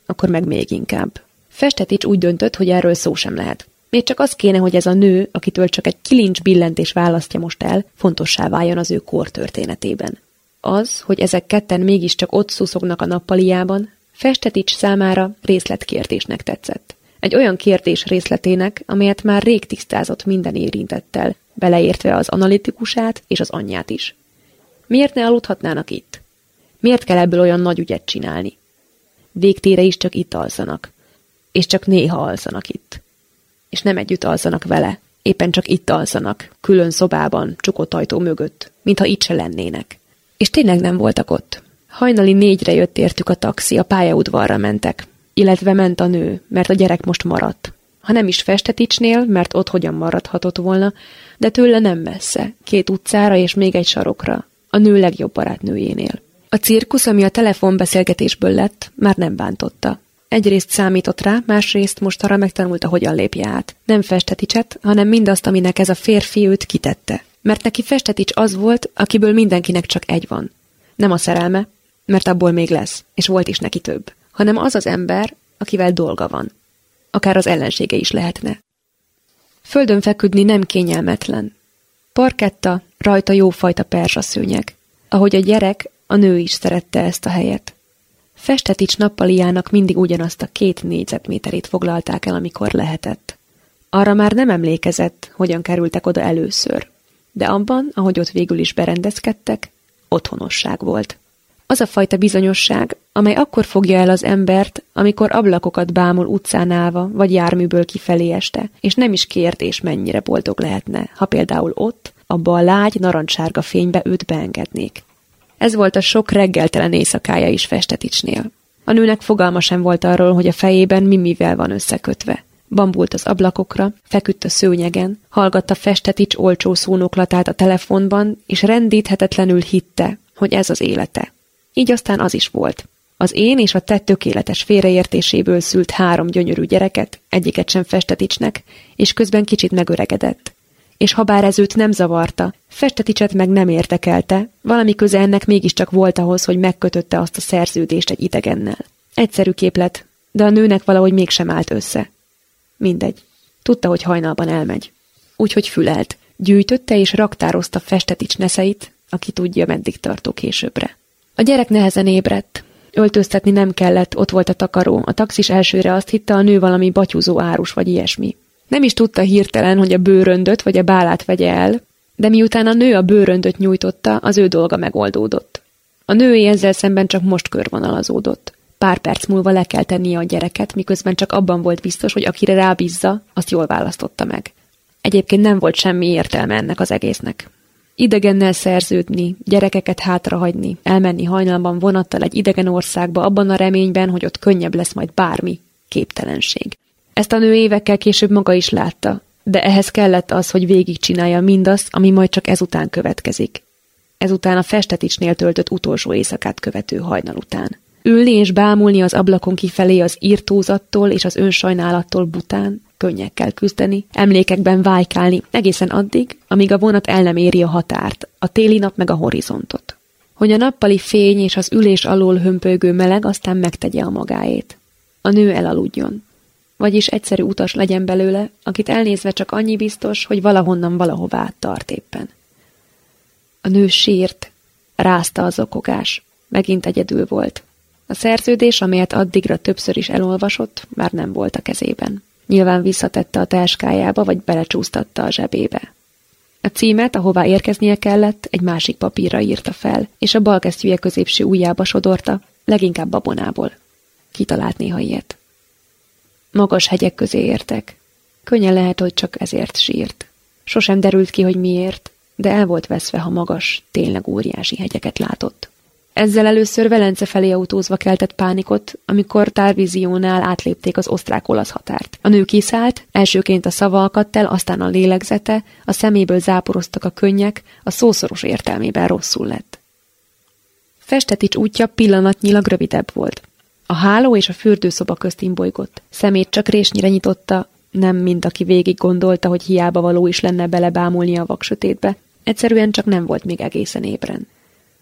akkor meg még inkább. Festetics úgy döntött, hogy erről szó sem lehet. Még csak az kéne, hogy ez a nő, akitől csak egy kilincs billentés választja most el, fontossá váljon az ő kor történetében. Az, hogy ezek ketten mégiscsak ott szuszognak a nappaliában, Festetics számára részletkérdésnek tetszett. Egy olyan kérdés részletének, amelyet már rég tisztázott minden érintettel, beleértve az analitikusát és az anyját is. Miért ne aludhatnának itt? Miért kell ebből olyan nagy ügyet csinálni? Végtére is csak itt alszanak. És csak néha alszanak itt. És nem együtt alszanak vele, éppen csak itt alszanak, külön szobában, csukott ajtó mögött, mintha itt se lennének. És tényleg nem voltak ott. Hajnali négyre jött értük a taxi, a pályaudvarra mentek, illetve ment a nő, mert a gyerek most maradt. Ha nem is Festeticsnél, mert ott hogyan maradhatott volna, de tőle nem messze, két utcára és még egy sarokra, a nő legjobb barátnőjénél. A cirkusz, ami a telefonbeszélgetésből lett, már nem bántotta. Egyrészt számított rá, másrészt mostanra megtanulta, hogyan lépje át. Nem Festeticset, hanem mindazt, aminek ez a férfi őt kitette. Mert neki Festetics az volt, akiből mindenkinek csak egy van. Nem a szerelme, mert abból még lesz, és volt is neki több, hanem az az ember, akivel dolga van. Akár az ellensége is lehetne. Földön feküdni nem kényelmetlen. Parketta, rajta jófajta perzsaszőnyeg. Ahogy a gyerek, a nő is szerette ezt a helyet. Festetics nappaliának mindig ugyanazt a két négyzetméterét foglalták el, amikor lehetett. Arra már nem emlékezett, hogyan kerültek oda először, de abban, ahogy ott végül is berendezkedtek, otthonosság volt. Az a fajta bizonyosság, amely akkor fogja el az embert, amikor ablakokat bámul utcán állva, vagy járműből kifelé este, és nem is kérdés, mennyire boldog lehetne, ha például ott, abba a lágy, narancssárga fénybe őt beengednék. Ez volt a sok reggeltelen éjszakája is Festeticsnél. A nőnek fogalma sem volt arról, hogy a fejében mi mivel van összekötve. Bambult az ablakokra, feküdt a szőnyegen, hallgatta Festetics olcsó szónoklatát a telefonban, és rendíthetetlenül hitte, hogy ez az élete. Így aztán az is volt. Az én és a te tökéletes félreértéséből szült három gyönyörű gyereket, egyiket sem Festeticsnek, és közben kicsit megöregedett. És habár ez őt nem zavarta, Festeticset meg nem érdekelte, valami köze ennek mégiscsak volt ahhoz, hogy megkötötte azt a szerződést egy idegennel. Egyszerű képlet, de a nőnek valahogy mégsem állt össze. Mindegy. Tudta, hogy hajnalban elmegy. Úgyhogy fülelt. Gyűjtötte és raktározta Festetics neszeit, aki tudja, meddig tartó későbbre. A gyerek nehezen ébredt. Öltöztetni nem kellett, ott volt a takaró. A taxis elsőre azt hitte, a nő valami batyúzó árus vagy ilyesmi. Nem is tudta hirtelen, hogy a bőröndöt vagy a bálát vegye el, de miután a nő a bőröndöt nyújtotta, az ő dolga megoldódott. A nőé ezzel szemben csak most körvonalazódott. Pár perc múlva le kell tennie a gyereket, miközben csak abban volt biztos, hogy akire rábízza, azt jól választotta meg. Egyébként nem volt semmi értelme ennek az egésznek. Idegennel szerződni, gyerekeket hátrahagyni, elmenni hajnalban vonattal egy idegen országba abban a reményben, hogy ott könnyebb lesz majd bármi, képtelenség. Ezt a nő évekkel később maga is látta, de ehhez kellett az, hogy végigcsinálja mindazt, ami majd csak ezután következik. Ezután a Festeticsnél töltött utolsó éjszakát követő hajnal után. Ülni és bámulni az ablakon kifelé az írtózattól és az önsajnálattól bután, könnyekkel küzdeni, emlékekben vájkálni, egészen addig, amíg a vonat el nem éri a határt, a téli nap meg a horizontot. Hogy a nappali fény és az ülés alól hömpölygő meleg aztán megtegye a magáét. A nő elaludjon. Vagyis egyszerű utas legyen belőle, akit elnézve csak annyi biztos, hogy valahonnan valahová tart éppen. A nő sírt, rázta az zokogás, megint egyedül volt. A szerződés, amelyet addigra többször is elolvasott, már nem volt a kezében. Nyilván visszatette a táskájába, vagy belecsúsztatta a zsebébe. A címet, ahová érkeznie kellett, egy másik papírra írta fel, és a bal kesztyűje középső ujjába sodorta, leginkább babonából. Kitalált néha ilyet. Magas hegyek közé értek. Könnyen lehet, hogy csak ezért sírt. Sosem derült ki, hogy miért, de el volt veszve, ha magas, tényleg óriási hegyeket látott. Ezzel először Velence felé autózva keltett pánikot, amikor Tarvisionál átlépték az osztrák-olasz határt. A nő kiszállt, elsőként a szava akadt el, aztán a lélegzete, a szeméből záporoztak a könnyek, a szószoros értelmében rosszul lett. Festetics útja pillanatnyilag rövidebb volt. A háló és a fürdőszoba közt imbolygott. Szemét csak résnyire nyitotta, nem mint aki végig gondolta, hogy hiába való is lenne belebámulni a vaksötétbe. Egyszerűen csak nem volt még egészen ébren.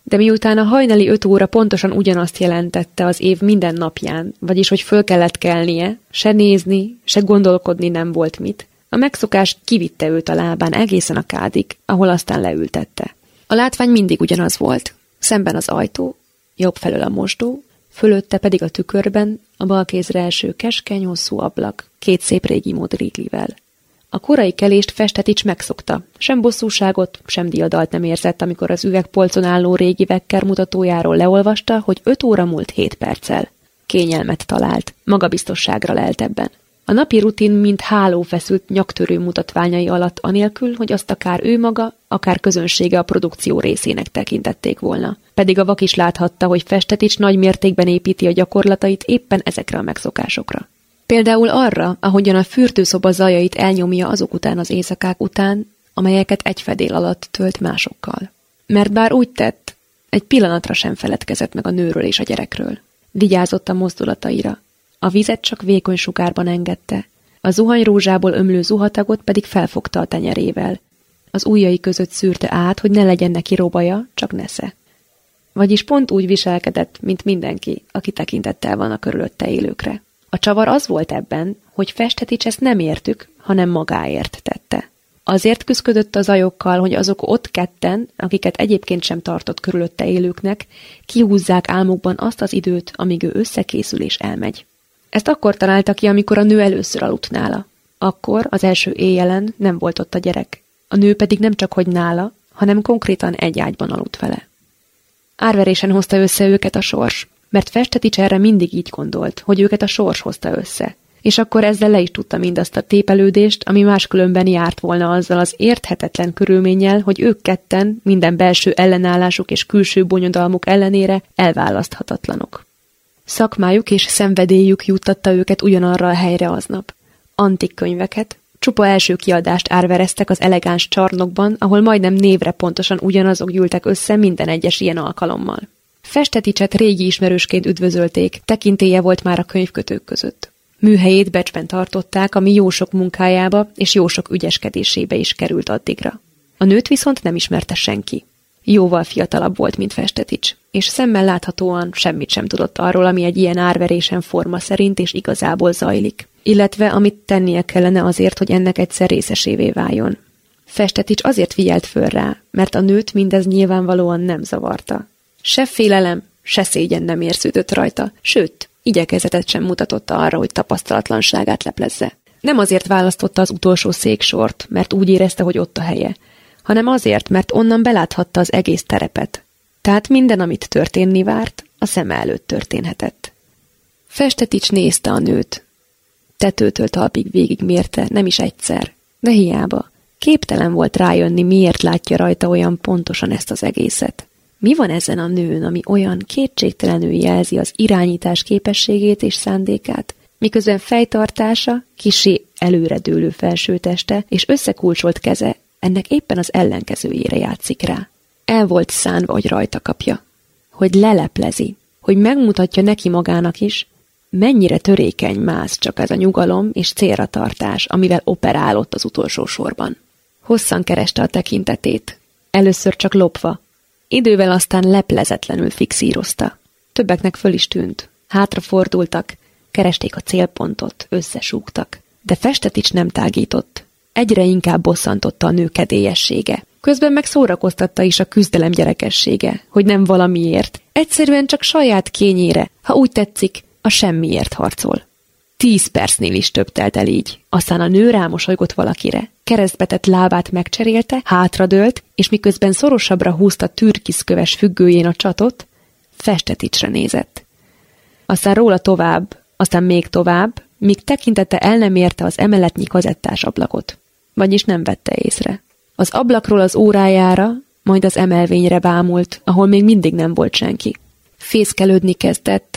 De miután a hajnali öt óra pontosan ugyanazt jelentette az év minden napján, vagyis hogy föl kellett kelnie, se nézni, se gondolkodni nem volt mit, a megszokás kivitte őt a lábán egészen a kádig, ahol aztán leültette. A látvány mindig ugyanaz volt. Szemben az ajtó, jobb felől a mosdó, fölötte pedig a tükörben a bal kézre első keskeny, hosszú ablak, két szép régi modriklivel. A korai kelést Festetics megszokta, sem bosszúságot, sem diadalt nem érzett, amikor az üvegpolcon álló régi vekker mutatójáról leolvasta, hogy öt óra múlt hét perccel. Kényelmet talált, magabiztosságra lelt ebben. A napi rutin mint háló feszült nyaktörő mutatványai alatt anélkül, hogy azt akár ő maga, akár közönsége a produkció részének tekintették volna. Pedig a vak is láthatta, hogy Festetics nagy mértékben építi a gyakorlatait éppen ezekre a megszokásokra. Például arra, ahogyan a fürdőszoba zajait elnyomja azok után az éjszakák után, amelyeket egy fedél alatt tölt másokkal. Mert bár úgy tett, egy pillanatra sem feledkezett meg a nőről és a gyerekről. Vigyázott a mozdulataira. A vizet csak vékony sugárban engedte, a zuhanyrózsából ömlő zuhatagot pedig felfogta a tenyerével. Az ujjai között szűrte át, hogy ne legyen neki robaja, csak nesze. Vagyis pont úgy viselkedett, mint mindenki, aki tekintettel van a körülötte élőkre. A csavar az volt ebben, hogy Festetics ezt nem értük, hanem magáért tette. Azért küszködött a zajokkal, hogy azok ott ketten, akiket egyébként sem tartott körülötte élőknek, kihúzzák álmukban azt az időt, amíg ő összekészül és elmegy. Ezt akkor találta ki, amikor a nő először aludt nála. Akkor, az első éjjelen nem volt ott a gyerek. A nő pedig nem csak hogy nála, hanem konkrétan egy ágyban aludt vele. Árverésen hozta össze őket a sors, mert Festetics erre mindig így gondolt, hogy őket a sors hozta össze. És akkor ezzel le is tudta mindazt a tépelődést, ami máskülönben járt volna azzal az érthetetlen körülménnyel, hogy ők ketten, minden belső ellenállásuk és külső bonyodalmuk ellenére elválaszthatatlanok. Szakmájuk és szenvedélyük juttatta őket ugyanarra a helyre aznap. Antik könyveket, csupa első kiadást árvereztek az elegáns csarnokban, ahol majdnem névre pontosan ugyanazok gyűltek össze minden egyes ilyen alkalommal. Festeticset régi ismerősként üdvözölték, tekintélye volt már a könyvkötők között. Műhelyét becsben tartották, ami jó sok munkájába és jó sok ügyeskedésébe is került addigra. A nőt viszont nem ismerte senki. Jóval fiatalabb volt, mint Festetics, és szemmel láthatóan semmit sem tudott arról, ami egy ilyen árverésen forma szerint és igazából zajlik, illetve amit tennie kellene azért, hogy ennek egyszer részesévé váljon. Festetics azért figyelt föl rá, mert a nőt mindez nyilvánvalóan nem zavarta. Se félelem, se szégyen nem érződött rajta, sőt, igyekezetet sem mutatott arra, hogy tapasztalatlanságát leplezze. Nem azért választotta az utolsó széksort, mert úgy érezte, hogy ott a helye, hanem azért, mert onnan beláthatta az egész terepet. Tehát minden, amit történni várt, a szeme előtt történhetett. Festetics nézte a nőt. Tetőtől talpig végigmérte, nem is egyszer, de hiába. Képtelen volt rájönni, miért látja rajta olyan pontosan ezt az egészet. Mi van ezen a nőn, ami olyan kétségtelenül jelzi az irányítás képességét és szándékát, miközben fejtartása, kissé előredőlő felsőteste és összekulcsolt keze ennek éppen az ellenkezőjére játszik rá. El volt szánva, hogy rajta kapja, hogy leleplezi, hogy megmutatja neki magának is, mennyire törékeny mász csak ez a nyugalom és célra tartás, amivel operálott az utolsó sorban. Hosszan kereste a tekintetét, először csak lopva, idővel aztán leplezetlenül fixírozta. Többeknek föl is tűnt. Hátrafordultak, keresték a célpontot, összesúgtak. De Festetics nem tágított. Egyre inkább bosszantotta a nő kedélyessége. Közben meg szórakoztatta is a küzdelem gyerekessége, hogy nem valamiért, egyszerűen csak saját kényére, ha úgy tetszik, a semmiért harcol. Tíz percnél is több telt el így. Aztán a nő rámosolygott valakire. Keresztbe tett lábát megcserélte, hátradőlt, és miközben szorosabbra húzta türkiszköves függőjén a csatot, Festeticsre nézett. Aztán róla tovább, aztán még tovább, míg tekintete el nem érte az emeletnyi kazettás ablakot. Vagyis nem vette észre. Az ablakról az órájára, majd az emelvényre bámult, ahol még mindig nem volt senki. Fészkelődni kezdett.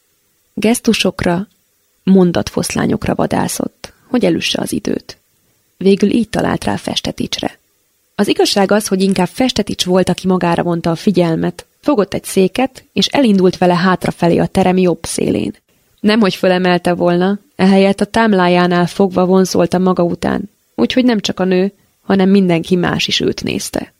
Gesztusokra, mondatfoszlányokra vadászott, hogy elüsse az időt. Végül így talált rá Festeticsre. Az igazság az, hogy inkább Festetics volt, aki magára vonta a figyelmet. Fogott egy széket, és elindult vele hátrafelé a terem jobb szélén. Nemhogy fölemelte volna, ehelyett a támlájánál fogva vonzolta maga után, úgyhogy nem csak a nő, hanem mindenki más is őt nézte.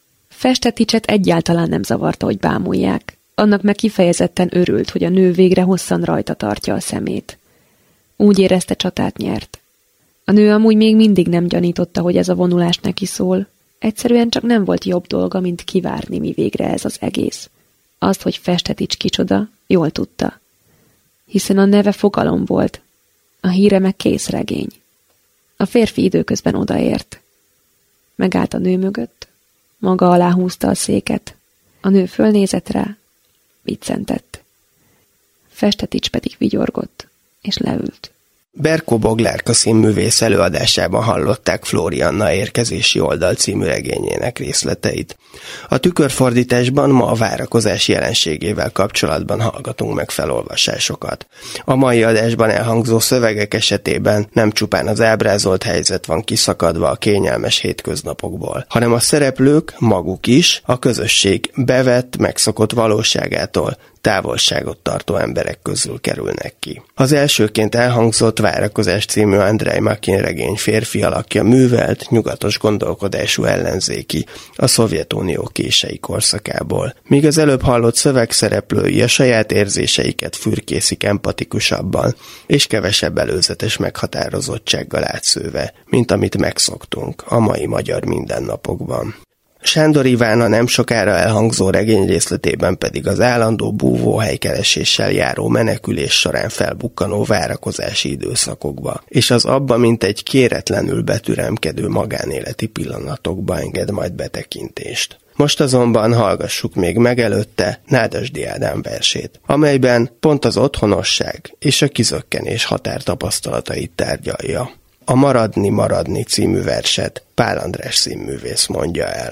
Festeticset egyáltalán nem zavarta, hogy bámulják. Annak meg kifejezetten örült, hogy a nő végre hosszan rajta tartja a szemét. Úgy érezte, csatát nyert. A nő amúgy még mindig nem gyanította, hogy ez a vonulás neki szól. Egyszerűen csak nem volt jobb dolga, mint kivárni, mi végre ez az egész. Azt, hogy Festetics kicsoda, jól tudta. Hiszen a neve fogalom volt, a híre meg készregény. A férfi időközben odaért. Megállt a nő mögött, maga alá húzta a széket. A nő fölnézett rá, viccentett. Festetics pedig vigyorgott, és leült. Berkó Boglárka színművész előadásában hallották Flórianna érkezési oldal című regényének részleteit. A tükörfordításban ma a várakozás jelenségével kapcsolatban hallgatunk meg felolvasásokat. A mai adásban elhangzó szövegek esetében nem csupán az ábrázolt helyzet van kiszakadva a kényelmes hétköznapokból, hanem a szereplők maguk is a közösség bevett, megszokott valóságától távolságot tartó emberek közül kerülnek ki. Az elsőként elhangzott Várakozás című Andrej Makin regény férfi alakja művelt, nyugatos gondolkodású ellenzéki a Szovjetunió kései korszakából, míg az előbb hallott szövegszereplői a saját érzéseiket fürkészik empatikusabban és kevesebb előzetes meghatározottsággal átszőve, mint amit megszoktunk a mai magyar mindennapokban. Sándor Iván a nem sokára elhangzó regény részletében pedig az állandó búvóhelykereséssel járó menekülés során felbukkanó várakozási időszakokba, és az abba mintegy kéretlenül betüremkedő magánéleti pillanatokba enged majd betekintést. Most azonban hallgassuk még meg előtte Nádasdy Ádám versét, amelyben pont az otthonosság és a kizökkenés határtapasztalatait tárgyalja. A Maradni, maradni című verset Pál András színművész mondja el.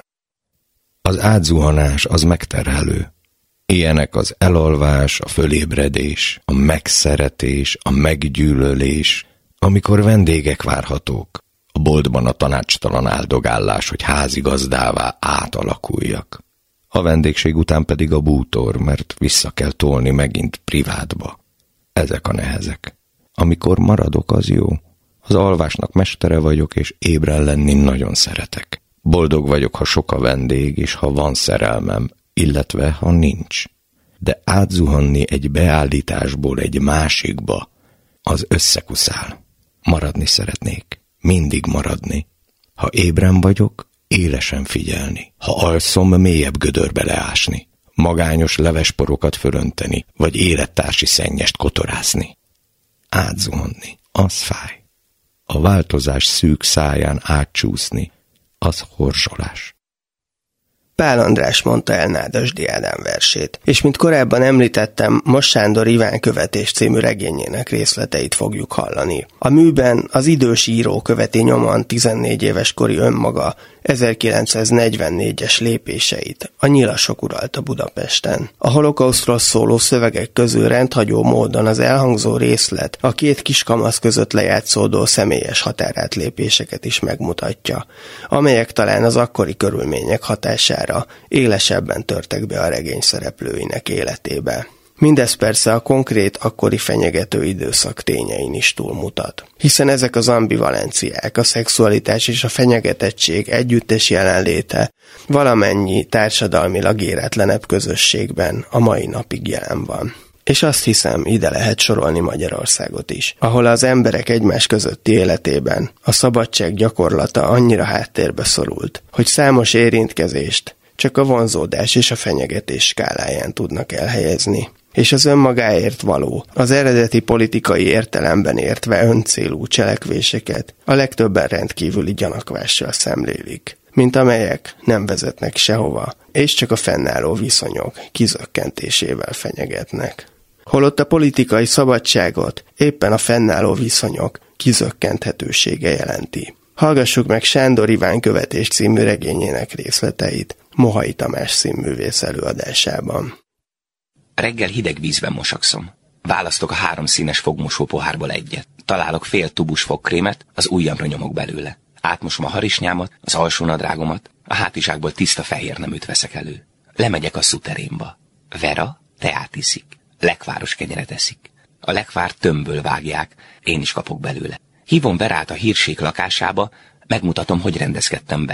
Az átzuhanás az megterhelő. Ilyenek az elalvás, a fölébredés, a megszeretés, a meggyűlölés, amikor vendégek várhatók. A boltban a tanácstalan áldogállás, hogy házigazdává átalakuljak. A vendégség után pedig a bútor, mert vissza kell tolni megint privátba. Ezek a nehezek. Amikor maradok, az jó. Az alvásnak mestere vagyok, és ébren lenni nagyon szeretek. Boldog vagyok, ha sok a vendég, és ha van szerelmem, illetve ha nincs. De átzuhanni egy beállításból egy másikba, az összekuszál. Maradni szeretnék, mindig maradni. Ha ébren vagyok, élesen figyelni. Ha alszom, mélyebb gödörbe leásni. Magányos levesporokat fölönteni, vagy élettársi szennyest kotorászni. Átzuhanni, az fáj. A változás szűk száján átcsúszni, az horzsolás. Pál András mondta el Nádasdy Ádám versét, és mint korábban említettem, most Sándor Iván Követés című regényének részleteit fogjuk hallani. A műben az idős író követi nyomon tizennégy éves kori önmaga ezerkilencszáznegyvennégyes lépéseit a nyilasok uralta Budapesten. A holokausztról szóló szövegek közül rendhagyó módon az elhangzó részlet a két kiskamasz között lejátszódó személyes határátlépéseket is megmutatja, amelyek talán az akkori körülmények hatására élesebben törtek be a regény szereplőinek életébe. Mindez persze a konkrét, akkori fenyegető időszak tényein is túlmutat. Hiszen ezek az ambivalenciák, a szexualitás és a fenyegetettség együttes jelenléte valamennyi társadalmilag éretlenebb közösségben a mai napig jelen van. És azt hiszem, ide lehet sorolni Magyarországot is, ahol az emberek egymás közötti életében a szabadság gyakorlata annyira háttérbe szorult, hogy számos érintkezést csak a vonzódás és a fenyegetés skáláján tudnak elhelyezni. És az önmagáért való, az eredeti politikai értelemben értve öncélú cselekvéseket a legtöbben rendkívüli gyanakvással szemlélik, mint amelyek nem vezetnek sehova, és csak a fennálló viszonyok kizökkentésével fenyegetnek. Holott a politikai szabadságot éppen a fennálló viszonyok kizökkenthetősége jelenti. Hallgassuk meg Sándor Iván Követés című regényének részleteit Mohai Tamás színművész előadásában. Reggel hideg vízben mosakszom. Választok a három színes fogmosó pohárból egyet. Találok fél tubus fogkrémet, az ujjamra nyomok belőle. Átmosom a harisnyámat, az alsónadrágomat, a hátizsákból tiszta fehér neműt veszek elő. Lemegyek a szuterénba. Vera teát iszik. Lekváros kenyeret eszik. A lekvárt tömbből vágják, én is kapok belőle. Hívom Verát a hírsék lakásába, megmutatom, hogy rendezkedtem be.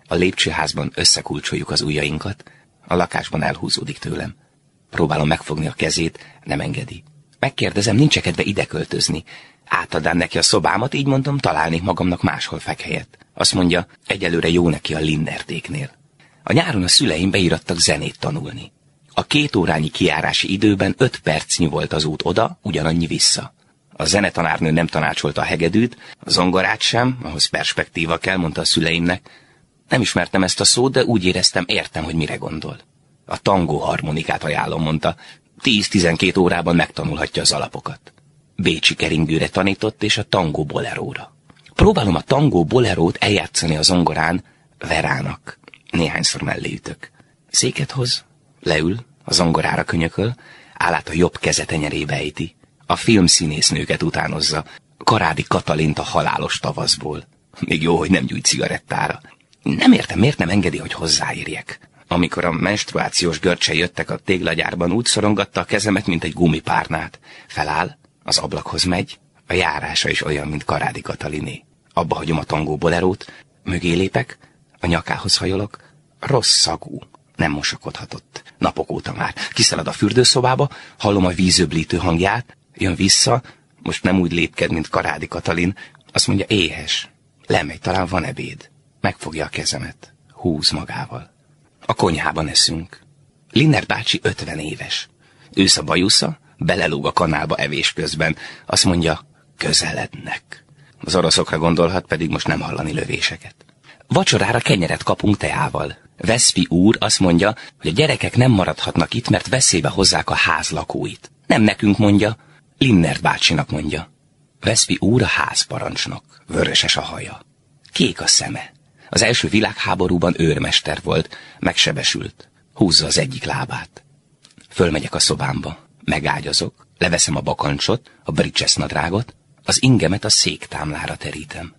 A lépcsőházban összekulcsoljuk az ujjainkat, a lakásban elhúzódik tőlem. Próbálom megfogni a kezét, nem engedi. Megkérdezem, nincs-e kedve ide költözni. Átadnám neki a szobámat, így mondom, találnék magamnak máshol fekhelyet. Azt mondja, egyelőre jó neki a Linnertéknél. A nyáron a szüleim beírattak zenét tanulni. A két órányi kijárási időben öt percnyi volt az út oda, ugyanannyi vissza. A zenetanárnő nem tanácsolta a hegedűt, a zongorát sem, ahhoz perspektíva kell, mondta a szüleimnek. Nem ismertem ezt a szót, de úgy éreztem, értem, hogy mire gondol. A tangó harmonikát ajánlom, mondta. tíz-tizenkét órában megtanulhatja az alapokat. Bécsi keringőre tanított, és a tangó boleróra. Próbálom a tangó bolerót eljátszani a zongorán Verának. Néhányszor mellé ütök. Széket hoz, leül, a zongorára könyököl, állát a jobb keze tenyerébe ejti. A filmszínésznőket utánozza. Karádi Katalint a Halálos tavaszból. Még jó, hogy nem gyújt cigarettára. Nem értem, miért nem engedi, hogy hozzáérjek. Amikor a menstruációs görcsei jöttek a téglagyárban, úgy szorongatta a kezemet, mint egy gumipárnát. Feláll, az ablakhoz megy, a járása is olyan, mint Karádi Kataliné. Abba hagyom a tangó bolerót, mögé lépek, a nyakához hajolok, rossz szagú, nem mosakodhatott. Napok óta már. Kiszalad a fürdőszobába, hallom a vízöblítő hangját, jön vissza, most nem úgy lépked, mint Karádi Katalin, azt mondja, éhes. Lemegy, talán van ebéd. Megfogja a kezemet, húz magával. A konyhában eszünk. Linner bácsi ötven éves. Ősz a bajusza, belelóg a kanálba evés közben. Azt mondja, közelednek. Az oroszokra gondolhat, pedig most nem hallani lövéseket. Vacsorára kenyeret kapunk teával. Veszpi úr azt mondja, hogy a gyerekek nem maradhatnak itt, mert veszélybe hozzák a ház lakóit. Nem nekünk mondja, Linner bácsinak mondja. Veszpi úr a házparancsnok, vöröses a haja. Kék a szeme. Az első világháborúban őrmester volt, megsebesült. Húzza az egyik lábát. Fölmegyek a szobámba, megágyazok, leveszem a bakancsot, a bridges nadrágot, az ingemet a széktámlára terítem.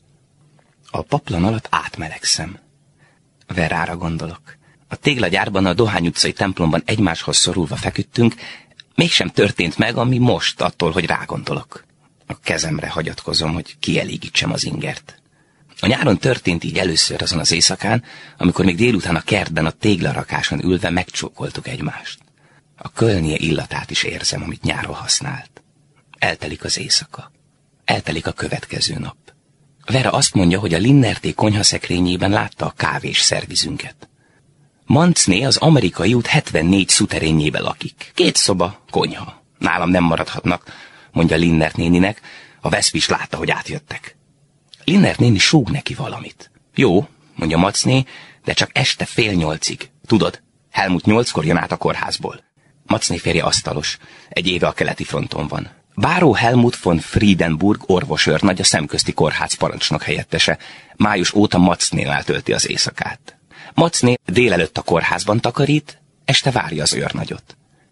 A paplan alatt átmelegszem. Verára gondolok. A téglagyárban, a Dohány utcai templomban egymáshoz szorulva feküdtünk, mégsem történt meg, ami most, attól, hogy rágondolok. A kezemre hagyatkozom, hogy kielégítsem az ingert. A nyáron történt így először azon az éjszakán, amikor még délután a kertben a téglarakáson ülve megcsókoltuk egymást. A kölnie illatát is érzem, amit nyáron használt. Eltelik az éjszaka. Eltelik a következő nap. Vera azt mondja, hogy a Linnerté konyhaszekrényében látta a kávés szervizünket. Mancné az Amerikai út hetvennégy szuterényébe lakik. Két szoba, konyha. Nálam nem maradhatnak, mondja Linnert néninek. A Veszp is látta, hogy átjöttek. Linnert néni súg neki valamit. Jó, mondja Macné, de csak este fél nyolcig. Tudod, Helmut nyolckor jön át a kórházból. Macné férje asztalos, egy éve a keleti fronton van. Báró Helmut von Friedenburg orvosőrnagy, a szemközti kórház parancsnok helyettese. Május óta Macnénál tölti az éjszakát. Macné délelőtt a kórházban takarít, este várja az őrnagyot.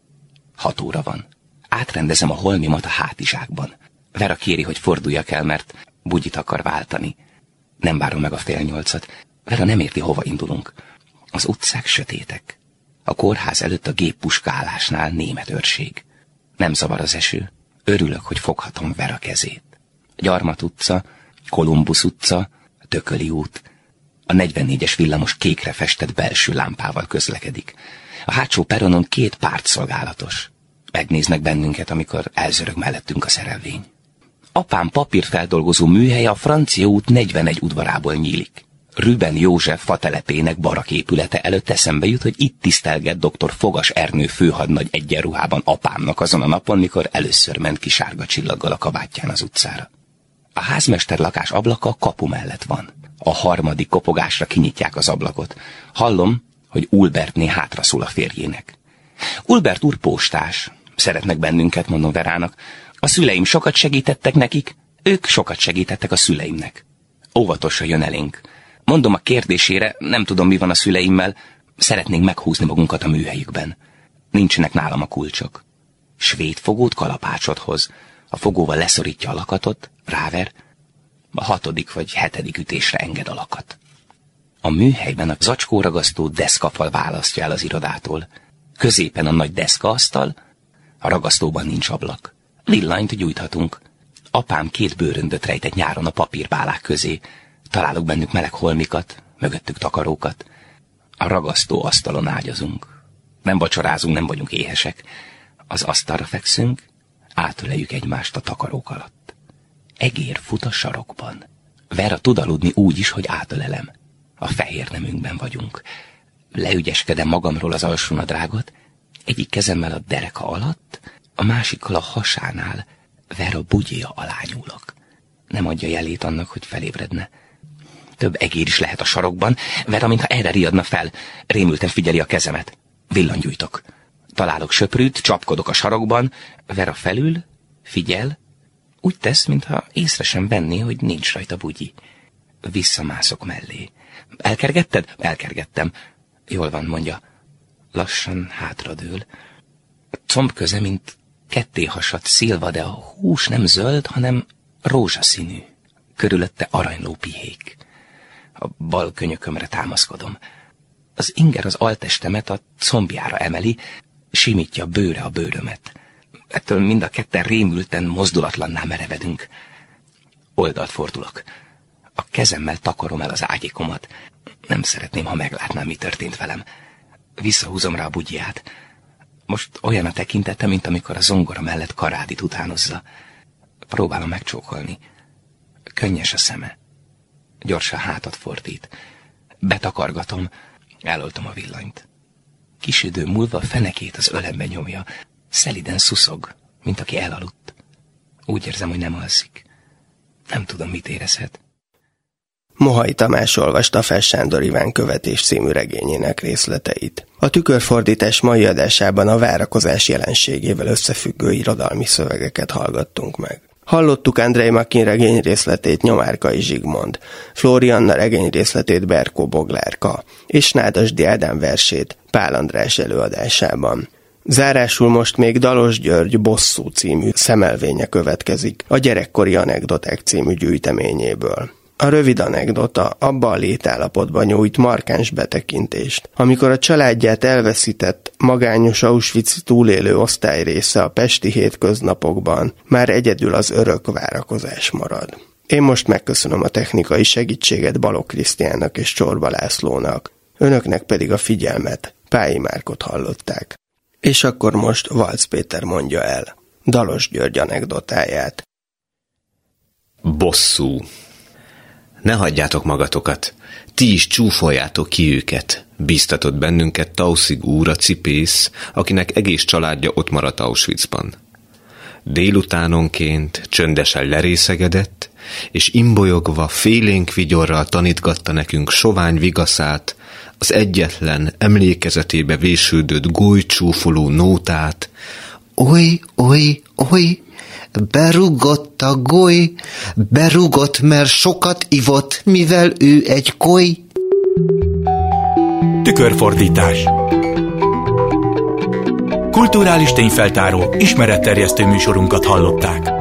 Hat óra van. Átrendezem a holmimat a hátizsákban. Vera kéri, hogy forduljak el, mert bugyit akar váltani. Nem várom meg a fél nyolcat. Vera nem érti, hova indulunk. Az utcák sötétek. A kórház előtt a géppuskálásnál német őrség. Nem zavar az eső. Örülök, hogy foghatom Vera kezét. Gyarmat utca, Kolumbusz utca, Tököli út. A negyvennégyes villamos kékre festett belső lámpával közlekedik. A hátsó peronon két pártszolgálatos. Megnéznek bennünket, amikor elzörög mellettünk a szerelvény. Apám papírfeldolgozó műhelye a Francia út negyvenegy udvarából nyílik. Rüben József fatelepének baraképülete előtt eszembe jut, hogy itt tisztelgett doktor Fogas Ernő főhadnagy egyenruhában apámnak azon a napon, mikor először ment ki sárga csillaggal a kabátján az utcára. A házmester lakás ablaka a kapu mellett van. A harmadik kopogásra kinyitják az ablakot. Hallom, hogy Ulbertné hátra szól a férjének. Ulbert úr postás. Szeretnek bennünket, mondom Verának. A szüleim sokat segítettek nekik, ők sokat segítettek a szüleimnek. Óvatosan jön elénk. Mondom a kérdésére, nem tudom, mi van a szüleimmel, szeretnénk meghúzni magunkat a műhelyükben. Nincsenek nálam a kulcsok. Svéd fogót kalapácsot hoz. A fogóval leszorítja a lakatot, ráver, a hatodik vagy hetedik ütésre enged a lakat. A műhelyben a zacskóragasztó deszkafal választja el az irodától. Középen a nagy deszkaasztal, a ragasztóban nincs ablak. Villanyt gyújthatunk. Apám két bőröndöt rejtett nyáron a papírbálák közé. Találok bennük meleg holmikat, mögöttük takarókat. A ragasztó asztalon ágyazunk. Nem vacsorázunk, nem vagyunk éhesek. Az asztalra fekszünk, átöleljük egymást a takarók alatt. Egér fut a sarokban. Vera tud aludni úgy is, hogy átölelem. A fehér nemünkben vagyunk. Leügyeskedem magamról az alsónadrágot, egyik kezemmel a dereka alatt, a másikkal a hasánál, Vera bugyja alá nyúlok. Nem adja jelét annak, hogy felébredne. Több egér is lehet a sarokban, Vera mintha erre riadna fel. Rémülten figyeli a kezemet. Villangyújtok. Találok söprűt, csapkodok a sarokban, Vera felül, figyel, úgy tesz, mintha észre sem venné, hogy nincs rajta bugyi. Visszamászok mellé. Elkergetted? Elkergettem. Jól van, mondja. Lassan hátradől. A comb köze, mint ketté hasadt szilva, de a hús nem zöld, hanem rózsaszínű. Körülötte aranyló pihék. A bal könyökömre támaszkodom. Az inger az altestemet a combjára emeli, simítja bőre a bőrömet. Ettől mind a ketten rémülten, mozdulatlanná merevedünk. Oldalt fordulok. A kezemmel takarom el az ágyékomat. Nem szeretném, ha meglátnám, mi történt velem. Visszahúzom rá a bugyját. Most olyan a tekintete, mint amikor a zongora mellett Karádit utánozza. Próbálom megcsókolni. Könnyes a szeme. Gyorsan hátat fordít. Betakargatom, eloltom a villanyt. Kis idő múlva a fenekét az ölembe nyomja. Szeliden szuszog, mint aki elaludt. Úgy érzem, hogy nem alszik. Nem tudom, mit érezhet. Mohai Tamás olvasta fel Sándor Iván Követés című regényének részleteit. A Tükörfordítás mai adásában a várakozás jelenségével összefüggő irodalmi szövegeket hallgattunk meg. Hallottuk Andrej Makin regény részletét Nyomárkai Zsigmond, Flórianna regény részletét Berkó Boglárka, és Nádasdy Ádám versét Pál András előadásában. Zárásul most még Dalos György Bosszú című szemelvénye következik a Gyerekkori anekdoták című gyűjteményéből. A rövid anekdota abba a létállapotban nyújt markáns betekintést, amikor a családját elveszített, magányos auschwitzi túlélő osztályrésze a pesti hétköznapokban már egyedül az örök várakozás marad. Én most megköszönöm a technikai segítséget Balogh Krisztiánnak és Csorba Lászlónak, önöknek pedig a figyelmet, Pályi Márkot hallották. És akkor most Valc Péter mondja el Dalos György anekdotáját. Bosszú. Ne hagyjátok magatokat, ti is csúfoljátok ki őket, bíztatott bennünket Taussig úr, a cipész, akinek egész családja ott maradt Auschwitzban. Délutánonként csöndesen lerészegedett, és imbolyogva félénk vigyorral tanítgatta nekünk sovány vigaszát, az egyetlen emlékezetébe vésődött golycsúfoló nótát. Oly, oly, oly, berugott a goly, berugott, mert sokat ivott, mivel ő egy koly. Tükörfordítás. Kulturális tényfeltáró, ismeretterjesztő műsorunkat hallották.